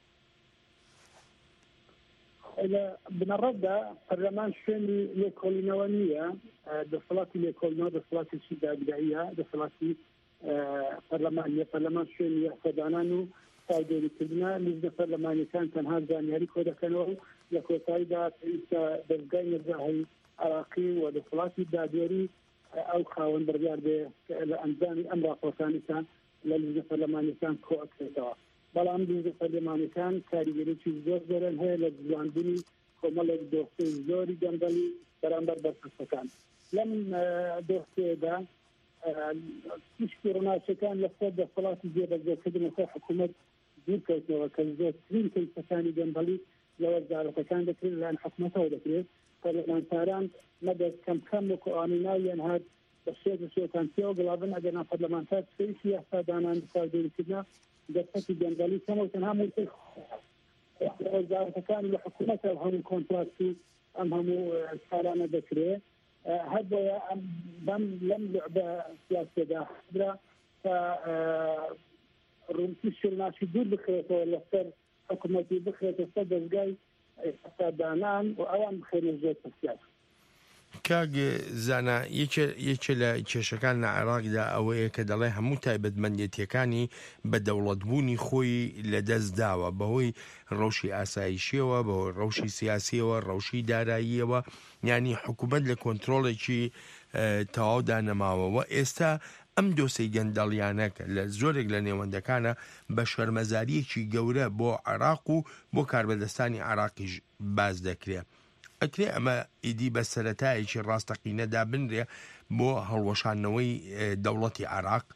بنەڕەتدا پەرلەمان شوێنی لێکۆڵینەوە نییە، دەسەڵاتی لێکۆڵینەوە دەسەڵاتێکی دادگاییە، دەسەڵاتی پەرلەمانیە. پەرلەمان شوێنی یاسەدانان و چاودێریکردنە لیژنە پەرلەمانیەکان تەنها زانیاری کۆ دەکەنەوە و لە کۆتاییدا پێویستە دەستگای نەرجەهەی عێراقی و دەسەڵاتی دادوەری ئەو خاوەن بڕیار بێ لە ئەنجامی ئەم راپۆرتانەکان لە لیژنە پەرلەمانیەکان کۆ ئەکرێتەوە. بەڵام لیژنە پەرلەمانیەکان کاریگەریی زۆر زۆرن هەیە لە جوڵاندنی کۆمەڵێک دۆستەی زۆری گەندەڵی بەرامبەر بەرپرسەکان. لەم دۆستەیەدا تیشکی ڕناچەکان لەسەر دەسەڵاتی جێبەجێکردن لەسەر حکوومەت دوورکەوتەوە کە زۆرترین کەیسەکانی گەندەڵی لە وەزارەتەکان دەکرێت لەلایەن حکوومەتەوە دەکرێت. پەرلەمانتاران مەدەست کەم وەکو ئامیناویان هات بە سێتان پێوە گڵابن ئەگەر ناپەرلەمانتار سپەیسی یاسادانان بەکاردێریکردنە دەستەکی گەندەڵی کەمەوە تەنها مولکە وەزارەتەکان لە حکوومەتە هەموو کۆنتراکت و ئەم هەموو کارانە دەکرێت. هەر بۆیە لەم لعبە سیاسیەدا حدرا کە ڕوونکی شێرناسی دوور بخرێتەوە لەسەر حکوومەتی بخرێتە سەر دەستگای یاسادانان و ئەوان بخێنە زۆر سیاسی. کاگ زانا یەکێ لە کێشەکان لە عێراقدا ئەوەیە کە دەڵێ هەموو تایبەتمەندێتیەکانی بە دەوڵەتبوونی خۆی لەدەست داوە بەهۆی ڕەوشی ئاسایشیەوە، بەهۆی ڕەوشی سیاسیەوە، ڕەوشی داراییەوە، ینی حکوومەت لە کۆنترۆڵێکی تەواودا نەماوەوە. ئێستا ئەم دۆسەی گەندەڵیانەکە لە زۆرێک لە نێوەندەکانە بە شەرمەزاریەکی گەورە بۆ عێراق و بۆ کاربەدەستانی عێراقیش باز دەکرێت. ئەکرێ ئەمە ئیدی بە سەرەتایەکی ڕاستەقینەدا بنرێ بۆ هەڵوەشانەوەی دەوڵەتی عێراق؟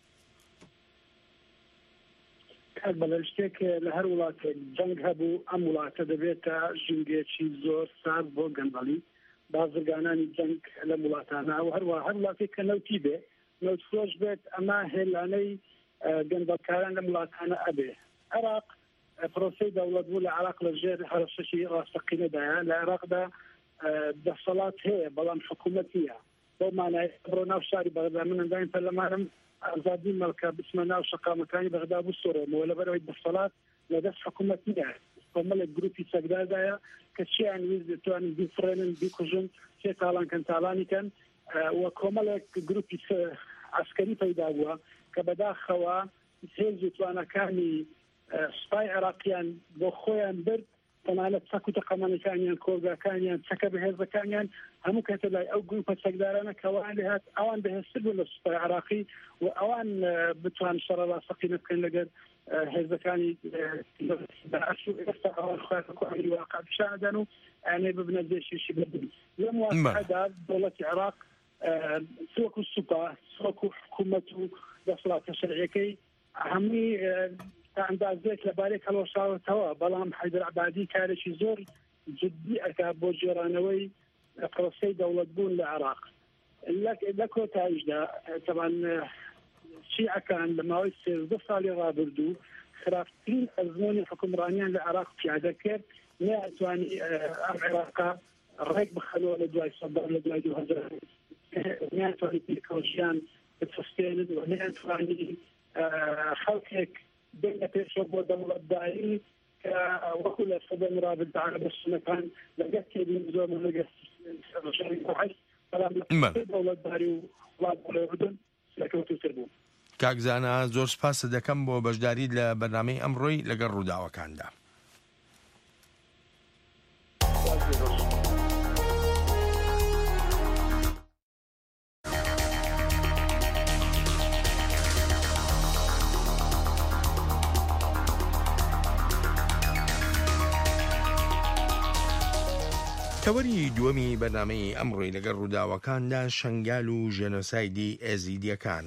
بەڵێ شتێک لە هەر وڵاتێک جەنگ هەبوو ئەم وڵاتە دەبێتە ژینگێکی زۆر سارد بۆ گەندەڵی بازرگانانی جەنگ لە وڵاتانە و هەر وڵاتێک کە نەوتی بێ نەوتفرۆش بێت ئەمە هێلانەی گەندەڵکاران لە وڵاتانە ئەبێ. عێراق پرۆسەی دەوڵەت بوو لە عێراق لە ژێر هەرشەشی ڕاستەقینەدایە. لە عێراقدا دەسەڵات هەیە بەڵام حکوومەتیە. بۆ مانای بڕۆ ناو شاری بەغدا من ئەنداین پەرلەمانم ئازادی مەڵکە بچمە ناو شەقامەکانی بەغدا بوو سۆڕێمەوە لەبەرەوەی دەسەڵات لە دەست حکوومەتیدا. کۆمەڵێک گروپی سەگدادایە کە چیان ویست دەتوانن بیفڕێنن بیکوژن چێ تاڵان کەن وە کۆمەڵێک گروپی عسکەری پەیدا بووە کە بەداخەوە هێزی توانەکانی سوپای عێراقیان بۆ خۆیان برد، تەنانەت چەک و تەقەمانەکانیان کۆرگاکانیان چەکە بەهێزەکانیان هەموو کەتە لای ئەو گروپە چەکدارانە کەوان لێهات ئەوان بەهێزتر بوو لە سوپای عێراقی و ئەوان بتوان شەڕە ڕاستەقینە بکەن لەگەر هێزەکانی ئێستا ئەوان خۆیان واقع پیشاندان و ئەنێ ببنە دێشیشی بردن. لەم واقعەدا دەوڵەتی عێراق سوەکو سوپا سوەکو حکوومەت و دەسەڵاتە شەرعیەکەی هەمووی ئەندازێک لەبارەی هەڵۆشاوەتەوە، بەڵام حەیدەر عەبادی کارێکی زۆر جدی ئەکا بۆ جێرانەوەی قڕسەی دەوڵەتبوون لە عێراق لە کۆتاییشدا تەمان شیعەکان لە ماوەی 13 ساڵی ڕابردوو خراپترین ئەزمۆنی حکومڕانیان لە عێراق پیادە کرد نەیانتوانی ئەم عێراقا ڕێک بخەنەوە لە دوای سەدام لە دوای 2000 نەیانتوانی پێکەوەشیان بچەسپێنن و نەیانتوانی خەڵکێک بێنە پێشەوە بۆ دەوڵەتداری کە وەکو لە سەدەم ڕابرد عەرەبستانەکان لەگەر تێبین زۆر لەگەر بەڵام دەوڵەتداری و وڵات بەڕێوەبردن لەکەوتوتر بوو. کاکزانە زۆر سپاس دەکەم بۆ بەشداریت لە بەرنامەی ئەمڕۆی لەگەڵ ڕووداوەکاندا. تەوەری دووەمی بەرنامەی ئەمڕۆی لەگەڵ ڕووداوەکاندا شەنگال و ژێنۆسایدی ئێزیدیەکان.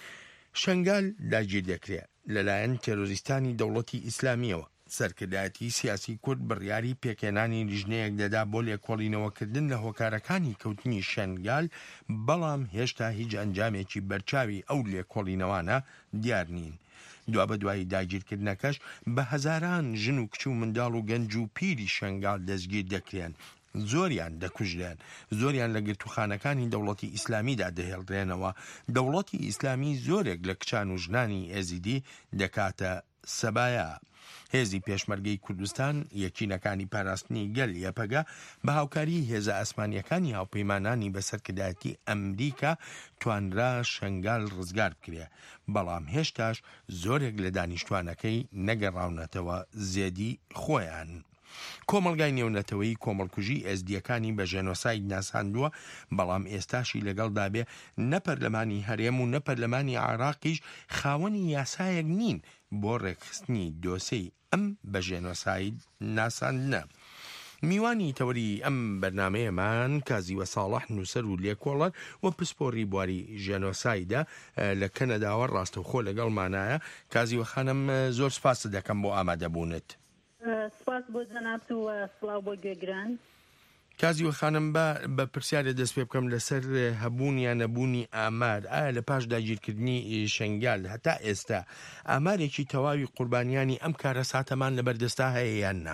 شەنگال داگیر دەکرێت لەلایەن تێرۆریستانی دەوڵەتی ئیسلامیەوە. سەرکردایەتی سیاسی کورد بڕیاری پێکێنانی لیژنەیەک دەدا بۆ لێکۆڵینەوەکردن لە هۆکارەکانی کەوتنی شەنگال، بەڵام هێشتا هیچ ئەنجامێکی بەرچاوی ئەو لێکۆڵینەوانە دیار نین. دوا بە دوای داگیرکردنەکەش بە هەزاران ژن و کچ و منداڵ و گەنج و پیری شەنگال دەستگیر دەکرێن، زۆریان دەکوژرێن، زۆریان لە گرتوخانەکانی دەوڵەتی ئیسلامیدا دەهێڵدرێنەوە. دەوڵەتی ئیسلامی زۆرێک لە کچان و ژنانی ئێزیدی دەکاتە سەبایە. هێزی پێشمەرگەی کوردستان یەکینەکانی پاراستنی گەل یەپەگە بە هاوکاری هێزە ئەسمانیەکانی هاوپەیمانانی بەسەرکردایەتی ئەمریکا توانرا شەنگال ڕزگار بکرێ، بەڵام هێشتاش زۆرێک لە دانیشتوانەکەی نەگەڕاونەتەوە زێدی خۆیان. کۆمەلگای نێونەتەوەی کۆمەڵکوژی ئێزدیەکانی بە ژێنۆساید ناساندووە، بەڵام ئێستاشی لەگەڵدا بێ نە پەرلەمانی هەرێم و نە پەرلەمانی عێراقیش خاوەنی یاسایەک نین بۆ ڕێکخستنی دۆسەی ئەم بە ژێنۆساید ناساندنە. میوانی تەوەری ئەم بەرنامەیەمان کازیوە ساڵح نووسەر و لێکۆڵەر و پسپۆڕی بواری ژێنۆسایدە لە کەنەداوە ڕاستەوخۆ لەگەڵمانایە. کازیوە خانم زۆر سپاس دەکەم بۆ ئامادەبوونت. سپاس بۆ جەناب و سڵاو بۆ گوێگران. کازیوە خانم بە پرسیارە دەست پێ بکەم لەسەر هەبوونیان نەبوونی ئامار. ئایا لە پاش داگیرکردنی شەنگال هەتا ئێستا ئامارێکی تەواوی قوربانیانی ئەم کارە ساتەمان لە بەردەستا هەیە یان نا؟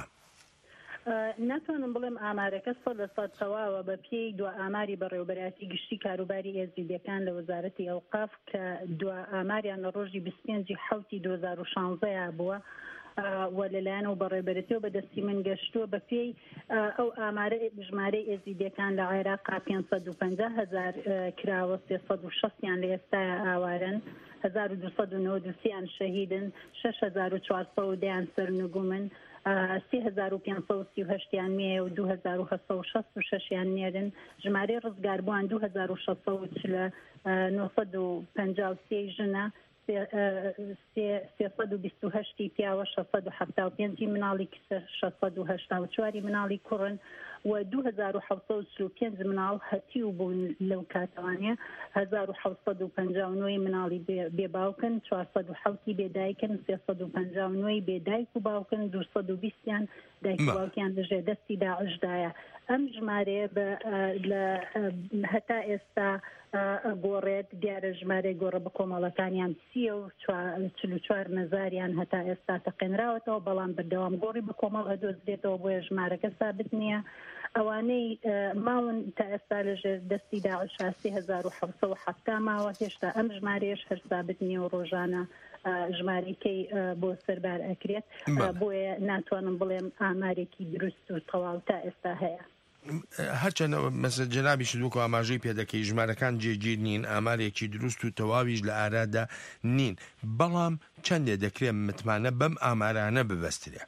ناتوانم بڵێم ئامارەکە 100% تەواوە بە پێی دو ئاماری بەڕێوەبەراتی گشتی کاروباری ئێزیدیەکان لە وەزارەتی ئەوقاف کە دو ئاماریان لە ڕۆژی 25 2016 بووە و لەلایەن و بەڕێوەبەرەتیەوە بەدەستی من گەشتووە بە پێی ئەو ئامارە ژمارەی ئێزیدیەکان لە عێراقا 550,000 کراوە، 360یان لە ئێستای ئاوارن، 1293یان شەهیدن، 6410یان سەرنگومن، 3538یان مێ و 2766یان نێرن. ژمارەی ڕزگاربووان 2653 ژنە، 328 پیاوە، 675 مناڵی کچە، 684 مناڵی کوڕن و 2735 مناڵ هەتیو بوون لەو کاتەوانە، 1759 مناڵی بێباوکن، 407 بێدایکن، 359 بێدایک و باوکن، 220یان دایک و باوکیان لەژێر دەستی داعشدایە. ئەم ژمارەیە هەتا ئێستا گۆڕێت، دیارە ژمارە گۆڕە بە کۆمەڵەکانیان 44 مەزاریان هەتا ئێستا تەقێنراوەتەوە، بەڵام بەردەوام گۆڕی بە کۆمەڵ ئەدۆزرێتەوە، بۆیە ژمارەکە ثابت نییە. ئەوانەی ماون تا ئێستا لەژێر دەستی داعش 3770 ماوە، هێشتا ئەم ژمارەیەش هەر ثابت نییە و ڕۆژانە ژمارەکەی بۆ سەربار ئەکرێت، بۆیە ناتوانم بڵێم ئامارێکی دروست و تەواو تا ئێستا هەیە. هەرچەند مەسە جەنابی شدووکە ئاماژەی پێدەکەی ژمارەکان جێگیر نین، ئامارێکی دروست و تەواویش لە ئارادا نین، بەڵام چەندێ دەکرێت متمانە بەم ئامارانە ببەسترێ؟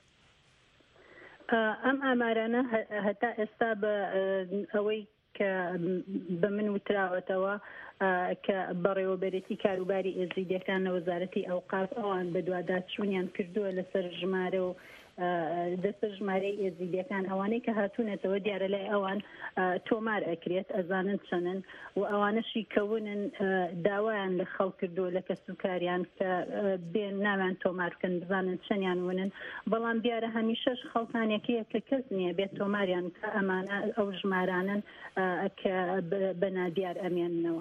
ئەم ئامارانە هەتا ئێستا بە ئەوەی کە بە من وتراوەتەوە کە بەڕێوەبەرەتی کاروباری ئێزیدیەکان لە وەزارەتی ئەوقاف ئەوان بە دواداچوونیان کردووە لەسەر ژمارە و دەستە ژمارەی ئێزیدیەکان ئەوانەی کە هاتوونەتەوە دیارە لای ئەوان تۆمار ئەکرێت ئەزانن چەنن و ئەوانەشی کەونن داوایان لە خەڵ کردو لە کەسوکاریان کە بێن ناویان تۆمار بکەن بزانن چەندیان ونن بەڵام دیارە هەمیشەش خەڵکانێکەیە کە کەس نییە بێت تۆماریان کە ئەمانە ئەو ژمارانن کە بەنادیار ئەمێننەوە.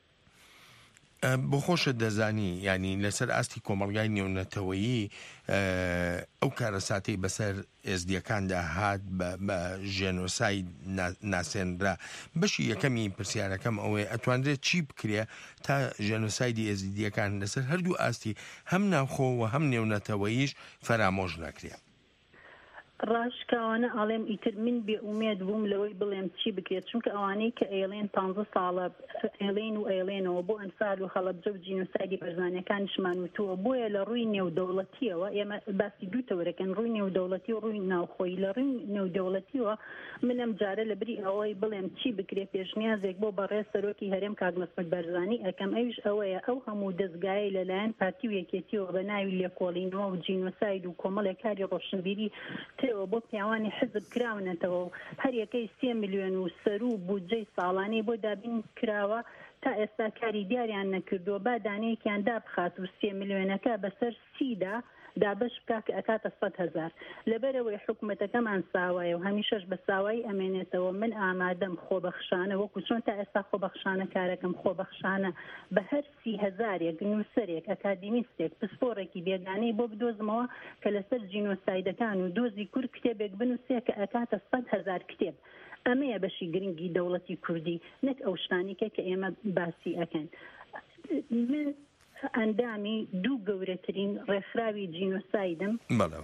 بۆ خۆشە دەزانی ینی لەسەر ئاستی کۆمەڵگای نێونەتەوەیی ئەو کارەساتەی بەسەر ئێزدیەکاندا هات بە ژێنۆساید ناسێنرا بەشی یەکەمی پرسیارەکەم ئەوەیە ئەتوانرێت چی بکرێ تا ژێنۆسایدی ئێزیدیەکان لەسەر هەردوو ئاستی هەم ناوخۆوە هەم نێونەتەوەییش فەرامۆژ نەکرێ. ڕاشکاوانە ئاڵێم ئیتر من بێ ئومێد بووم لەوەی بڵێم چی بکرێت چونکە ئەوانەی کە ئێڵێن 15 ساڵە ئێڵێن و ئێڵێنەوە بۆ ئەنفال و خەڵەبجە و جینۆسایدی بەرزانەکانشمان وتووە بۆیە لە ڕووی نێودەوڵەتیەوە ئێمە باسی دوو تەورەکەن ڕووی نێودەوڵەتی و ڕووی ناوخۆی لە ڕووی نێودەوڵەتیەوە منم جارە لەبری ئەوەی بڵێم چی بکرێت پێشنیازێک بۆ بەڕێز سەرۆکی هەرێم کاک مەسعود بارزانی ئەکەم ئەویش ئەوەیە ئەو هەموو دەستگای لەلایەن پارتی و یەکێتیەوە بە ناوی لێکۆڵینەوە و جینۆساید و کۆمەڵێک کاری ڕۆشنبیری تێوە بۆ پیاوانی حزب کراونەتەوە و هەر یەکەی 3 میلیۆن و سەر و بودجەی ساڵانەی بۆ دابین کراوە تا ئێستا کاری دیاریان نەکردووە با دانەیەکیان دابخات و 3 میلیۆنەکە بەسەر سیدا دابش بکە کە ئەکاتە 100,000 لەبەرەوەی حکوومەتەکەمان ساوایە و هەمیشەش بە ساوای ئەمێنێتەوە من ئامادەم خۆبەخشانە وەکو چۆن تا ئێستا خۆبەخشانە کارەکەم خۆبەخشانە بە هەر 30,000 نووسەرێک ئەکادیمیستێک پسپۆڕێکی بێگانەی بۆ بدۆزمەوە کە لەسەر جینۆسایدەکان و دۆزی کورد کتێبێک بنووسێ کە ئەکاتە 100,000 کتێب. ئەمەیە بەشی گرنگی دەوڵەتی کوردی نەک ئەو شتانێکە کە ئێمە باسی ئەکەن. من ئەندامی دوو گەورەترین ڕێکخراوی جینۆسایدم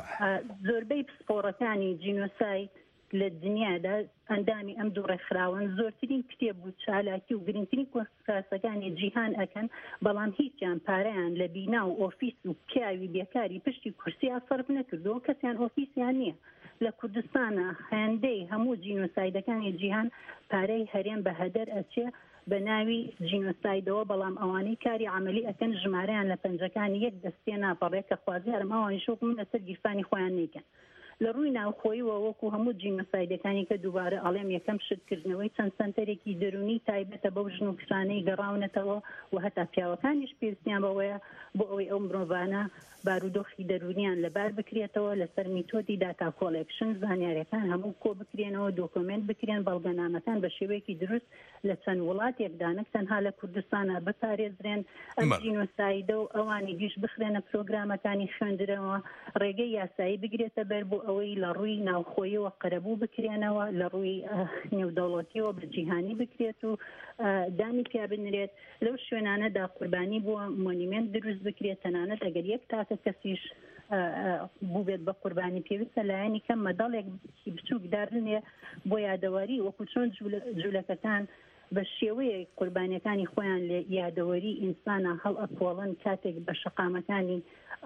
زۆربەی پسپۆڕەکانی جینۆساید لە دنیادا ئەندامی ئەم دوو ڕێکخراون زۆرترین کتێب و چالاکی و گرنگترین کۆنفرانسەکانی جیهان ئەکەن بەڵام هیچیان پارەیان لە بینا و ئۆفیس و پیاوی بێکاری پشتی کورسیا سەرف نەکردەوە کەسیان ئۆفیسیان نییە. لە کوردستانە هەندەی هەموو جینۆسایدەکانی جیهان پارەی هەرێم بە هەدەر ئەچێ بە ناوی جینۆسایدەوە بەڵام ئەوانەی کاری عملی ئەکەن ژمارەیان لە پەنجەکانی یەک دەستێ ناپەڕێت کە خوازیارم ئەوانی شوق من لەسەر گیرفانی خۆیان نیکەن. لە ڕووی ناوخۆییوە وەکو هەموو جینۆسایدەکانی کە دووبارە ئەڵێم یەکەم شتکردنەوەی چەند سنتەرێکی دەرونی تایبەتە بەو ژن و کسانەی گەڕاونەتەوە و هەتا پیاوەکانیش پێویستیان بەوەیە بۆ ئەوەی ئەو مرۆڤانە بارودۆخی دەرونیان لەبار بکرێتەوە لەسەر میتۆدی داتا کۆڵێکشن زانیاریەکان هەموو کۆ بکرێنەوە دۆکۆمنت بکرێن بەڵگەنامەکان بە شێوەیەکی دروست لە چەند وڵاتێکدا نەک تەنها لە کوردستانە بپارێزرێن ئەم جینۆسایدە و ئەوانی دیش بخرێنە پرۆگرامەکانی خوێندرەوە ڕێگەی یاسایی بگرێتە بەر بۆ ئەوەی لە ڕووی ناوخۆییەوە قەرەبوو بکرێنەوە لە ڕووی نێودەوڵەتیەوە بە جیهانی بکرێت و دانی پیا بنرێت لەو شوێنانەدا قوربانی بووە مۆنیمنت دروست بکرێت تەنانەت ئەگەر یەک تاکە کەسیش بوو بێت بە قوربانی پێویستە لایەنی کەم مەداڵێکی بچووک دارنێ بۆ یادەواری وەکو چۆن جوولەکەکان بە شێوەیە قوربانیەکانی خۆیان لە یادەوەری ئینسانە هەڵ ئەکۆڵن کاتێک بە شەقامەکانی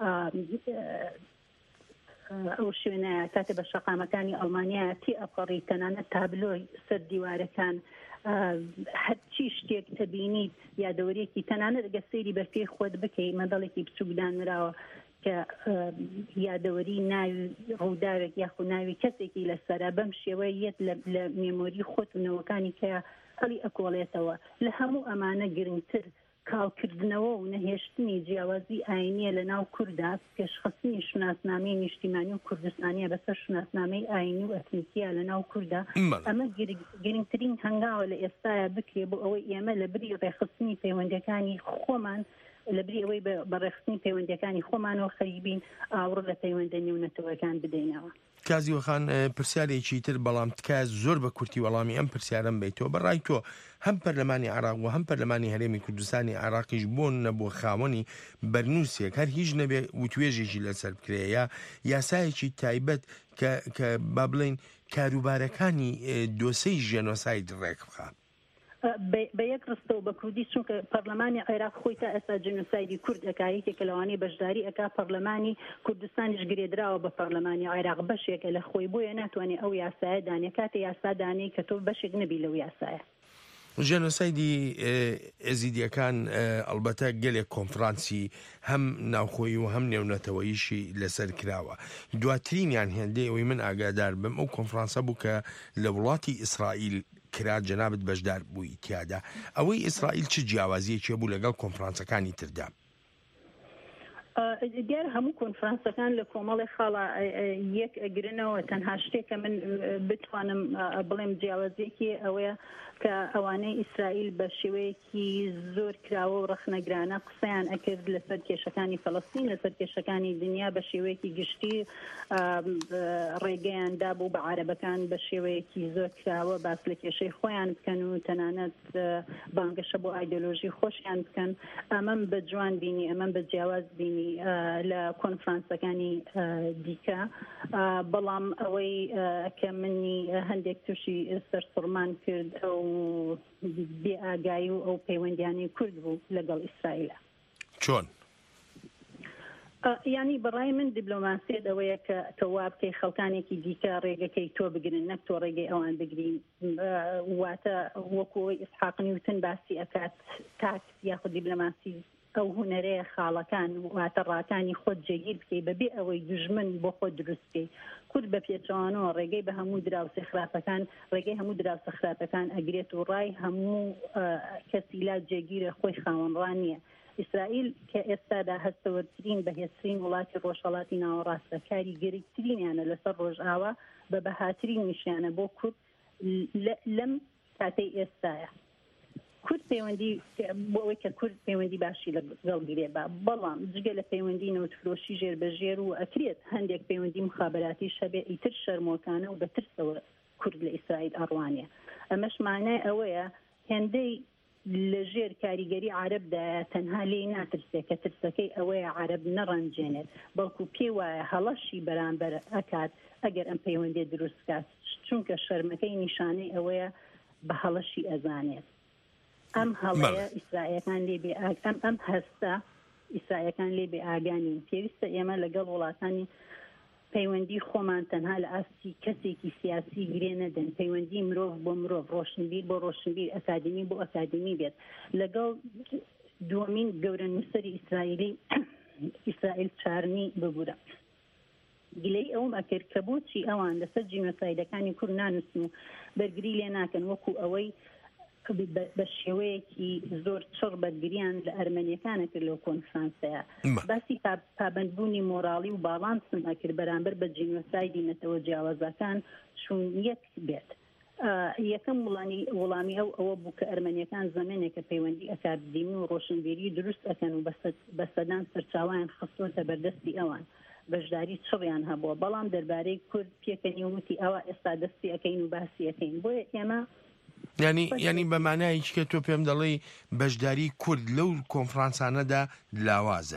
ئەو شوێنەیە کاتێ بە شەقامەکانی ئەڵمانیا تی ئەپەڕی تەنانەت تابلۆی سەر دیوارەکان هەرچی شتێک تەبینیت یادەوەریەکی تەنانەت ئەگە سەیری بەفێ خۆت بکەی مەدەڵێکی بچووکدانراوە کە یادەوەری ناوی ڕووداوێک یاخو ناوی کەسێکی لەسەرە بەم شێوەیە یەت لە مێمۆری خۆت و نەوەکانی کە هەڵی ئەکۆڵێتەوە لە هەموو ئەمانە گرنگتر کاڵکردنەوە و نەهێشتنی جیاوازی ئاینیە لە ناو کووردا پێشخستنی شناسنامەی نیشتیمانی و کوردستانیە بەسەر شناسنامەی ئاینی و ئەتنیکیە لە ناو کووردا ئەمە گرنگترین هەنگاوە لە ئێستاە بکرێ بۆ ئەوەی ئێمە لە بری ڕێخستنی پەیوەندەکانی خۆمان لەبری ئەوەی بە ڕێخستنی پەیوەندەکانی خۆمانەوە خەریبین ئاوڕ لە پەیوەندە نێونەتەوەکان بدەینەوە. کازیوەخان پرسیارێکی تر بەڵام تکای زۆر بە کورتی وەڵامی ئەم پرسیارم بیتەوە بەڕای تۆ هەم پەرلەمانی عێراق و هەم پەرلەمانی هەرێمی کوردستانی عێراقیش بۆن نەبووە خاوەنی بەرنووسێک هەر هیچ نەبێ وتوێژێکی لەسەر بکرێە یاسایەکی تایبەت کە با بڵێن کاروبارەکانی دۆسەی ژێنۆساید ڕێک بخە. بە یەک ڕستەوە بە کوردی چونکە پەرلەمانی عێراق خۆی تا ئێستا جێنۆسایدی کورد ئەکایەکێک کە لەوانەیە بەشداری ئەکا پەرلەمانی کوردستانیش گرێدراوە بە پەرلەمانی عێراق بەشێکە لە خۆی بۆیە ناتوانێت ئەو یاسایە دانێ کاتێ یاسا دانەی کە تۆ بەشێک نەبی لەو یاسایە. ژێنۆسایدی ئێزیدیەکان ئەلبەتە گەلێک کۆنفرانسی هەم ناوخۆی و هەم نێونەتەوەییشی لەسەر کراوە. دواترینیان هێندەی ئەوەی من ئاگادار بم ئەو کۆنفرانسە بوو کە لە وڵاتی ئیسرائیل کرا، جەنابەت بەشدار بووی تیادا. ئەوەی ئیسرائیل چ جیاوازیەکی بوو لەگەڵ کۆنفرانسەکانی تردا؟ دیار هەموو کۆنفرانسەکان لە کۆمەڵی خاڵە یەک ئەگرنەوە. تەنها شتێکە من بتوانم بڵێم جیاوازیەکی ئەوەیە کە ئەوانەی ئیسرائیل بە شێوەیەکی زۆر کراوە و ڕەخنەگرانە قسەیان ئەکرد لەسەر کێشەکانی فەڵەستین، لەسەر کێشەکانی دنیا بە شێوەیەکی گشتی ڕێگەیاندا بوو بە عارەبەکان بە شێوەیەکی زۆر کراوە باس لە کێشەی خۆیان بکەن و تەنانەت بانگەشە بۆ ئایدۆلۆژی خۆشیان بکەن. ئەمەم بە جوان بینی، ئەمەم بە جیاواز بینی لە کۆنفرانسەکانی دیکە. بەڵام ئەوەی کە منی هەندێک تووشی سەرسوڕمان کرد ئەو بێ ئاگایی و ئەو پەیوەندیانی کورد بوو لەگەڵ ئیسرائیلە. چۆن؟ ینی بەڕای من دیبلۆماسیت ئەوەیە کە تەوا بکەی خەڵکانێکی دیکە ڕێگەکەی تۆ بگرن، نەک تۆ ڕێگەی ئەوان بگرین. واتە وەکوی ئیسحاقنی وتن باسی ئەکات تاکس یاخود دیبلۆماسی ئەو هوەرەیە خاڵەکان واتە ڕاکانی خۆت جێگیر بکەی بەبێ ئەوەی دژمن بۆ خۆ دروستکەی. کورد بە پێچەوانەوە ڕێگەی بە هەموو دراوسێ خراپەکان، ڕێگەی هەموو دراوسە خراپەکان ئەگرێت و ڕای هەموو کەسی لا جێگیرە خۆی خاوەنڕان نییە. ئیسرائیل کە ئێستادا هەستەوەترین بەهێزترین وڵاتی ڕۆژهەڵاتی ناوەڕاستە، کاری گەرەکترینیانە لەسەر ڕۆژئاوا بە بەهاترین نیشانە بۆ کورد لەم کاتەی ئێستایە. کورد پەیوەندی بۆ ئەوەی کە کورد پەیوەندی باشی لەگەڵ گرێ بە، بەڵام جگە لە پەیوەندی نەوتفرۆشی ژێربەژێر و ئەکرێت هەندێک پەیوەندی مخابراتیش هەبێ ئیتر شەرمۆکانە و بەترسەوە کورد لە ئیسرائیل ئەڕوانیە. ئەمەش مانای ئەوەیە هێندەی لەژێر کاریگەری عارەبدایە تەنها لێی ناترسێ کە ترسەکەی ئەوەیە عارەب نەڕەنجێنێت، بەڵکو پێی وایە هەڵەشی بەرامبەر ئەکات ئەگەر ئەم پەیوەندی دروستکات، چونکە شەرمەکەی نیشانەی ئەوەیە بە هەڵەشی ئەزانێت. ئەم هەڵەیە ئیسرائیلەکان لێ بێ ئەم هەستە ئیسرائیلەکان لێ بێ ئاگانین. پێویستە ئێمە لەگەڵ وڵاتانی پەیوەندی خۆمان تەنها لە ئاستی کەسێکی سیاسی گرێ نەدەن، پەیوەندی مرۆڤ بۆ مرۆڤ، ڕۆشنبیر بۆ ڕۆشنبیر، ئەکادمی بۆ ئەکادمی بێت. لەگەڵ دووەمین گەورە نووسەری ئیسرائیل چارنی ببوورە. گلەی ئەوم ئەکرد کە بۆچی ئەوان لەسەر جینۆسایدەکانی کورد نانووسن و بەرگری لێ ناکەن، وەکو ئەوەی بە شێوەیەکی زۆر چڕ بەرگریان لە ئەرمەنیەکانە کرد لەو کۆنفرانسەیە. باسی پابەندبوونی مۆراڵی و باڵانسم ئەکرد بەرامبەر بە جینۆسایدی نەتەوە جیاوازەکان چون یەک بێت. یەکەم وەڵامی ئەوە بوو کە ئەرمەنیەکان زەمێنێکە پەیوەندی ئەکادمی و ڕۆشنبیری دروست ئەکەن و بە سەدان سەرچاویان خستۆتە بەردەستی ئەوان، بەشداری چڕیان هەبووە. بەڵام دەربارەی کورد پێکەنی وتی ئەوە ئێستا دەستی ئەەکەین و باسی ئەەکەین. بۆیە ئێمە ینی بە مانایکی کە تۆ پێم دەڵێ بەشداری کورد لەو کۆنفرانسانەدا لاوازە.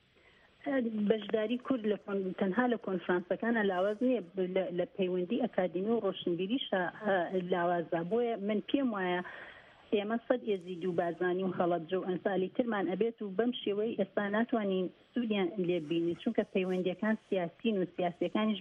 بەشداری کورد تەنها لە کۆنفرانسەکانە لاواز نییە، لە پەیوەندی ئەکادمی و ڕۆشنبیریش لاوازە. بۆیە من پێم وایە ئێمە سەد ئێزید و بازانی و هەڵەبجە و ئەنسالی ترمان ئەبێت و بەم شێوەی ئێستا ناتوانین سوودیان لێ بینی، چونکە پەیوەندیەکان سیاسین و سیاسیەکانیش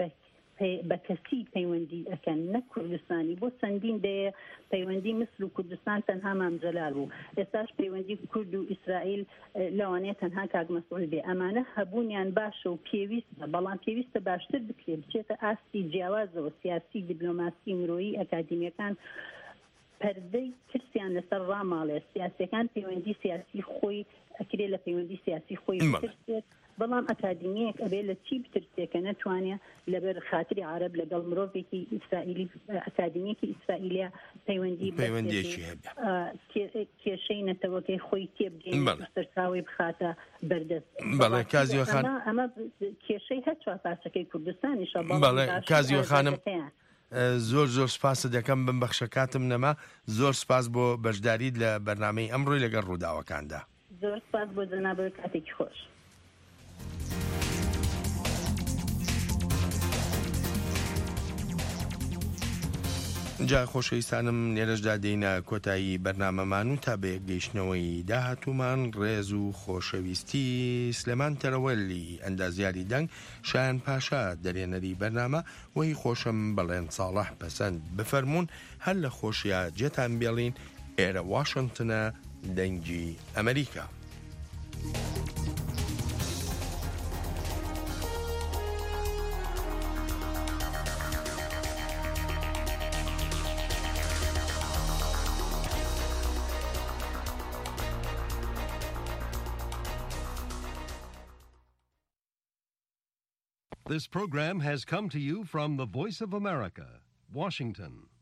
بە کەسی پەیوەندی ئەکەن، نەک کوردستانی. بۆ چەندین دەیە پەیوەندی مثل و کوردستان تەنها مامجەلال بوو، ئێستاش پەیوەندی کورد و ئیسرائیل لەوانەیە تەنها کاک مەسعود بێ. ئەمانە هەبوونیان باشە و پێویستە، بەڵام پێویستە باشتر بکرێت، بچێتە ئاستی جیاوازەوە سیاسی، دیبلۆماسی، مرۆیی، ئەکادمیەکان پەردەی ترسیان لەسەر ڕاماڵێ. سیاسیەکان پەیوەندی سیاسی خۆی ئەکرێت لە پەیوەندی سیاسی خۆی بترسێت، بەڵام ئەکادمیەک ئەبێ لە چی بترسێکە نەتوانێت لەبەر خاتری عرب لەگەڵ مرۆڤێکی ئیسرائیلی ئەکادمیەکی ئیسرائیلیا پەیوەندیێکی کێشەی نەتەوەکەی خۆی تێبگەین سەرچاوی بخاتە بەردەست. بەڵێ کازیۆ خان، ئەمە کێشەی هەر چوار پاسەکەی کوردستانیشە. بەڵێ کازیۆ خانم، زۆر سپاس دەکەم بم بەخشەکاتم نەما. زۆر سپاس بۆ بەشداریت لە بەرنامەی ئەمڕۆی لەگەڵ ڕووداوەکاندا. زۆر سپاس بۆ جەنابەوەی کاتێکی خۆش. جا خۆشەویستانم، لێرەشدا دێینە کۆتایی بەرنامەمان و تا بە گەیشتنەوەی داهاتوومان ڕێز و خۆشەویستی سلێمان تەرەوەلی ئەندازیاری دەنگ، شایان پاشا دەرێنەری بەرنامە، وەی خۆشم بەڵێن ساڵح پەسەند بفەرمونون، هەر لە خۆشیە جێتان بێڵین ئێرە واشنگتنە دەنگی ئەمریکا. This program has come to you from the Voice of America, Washington.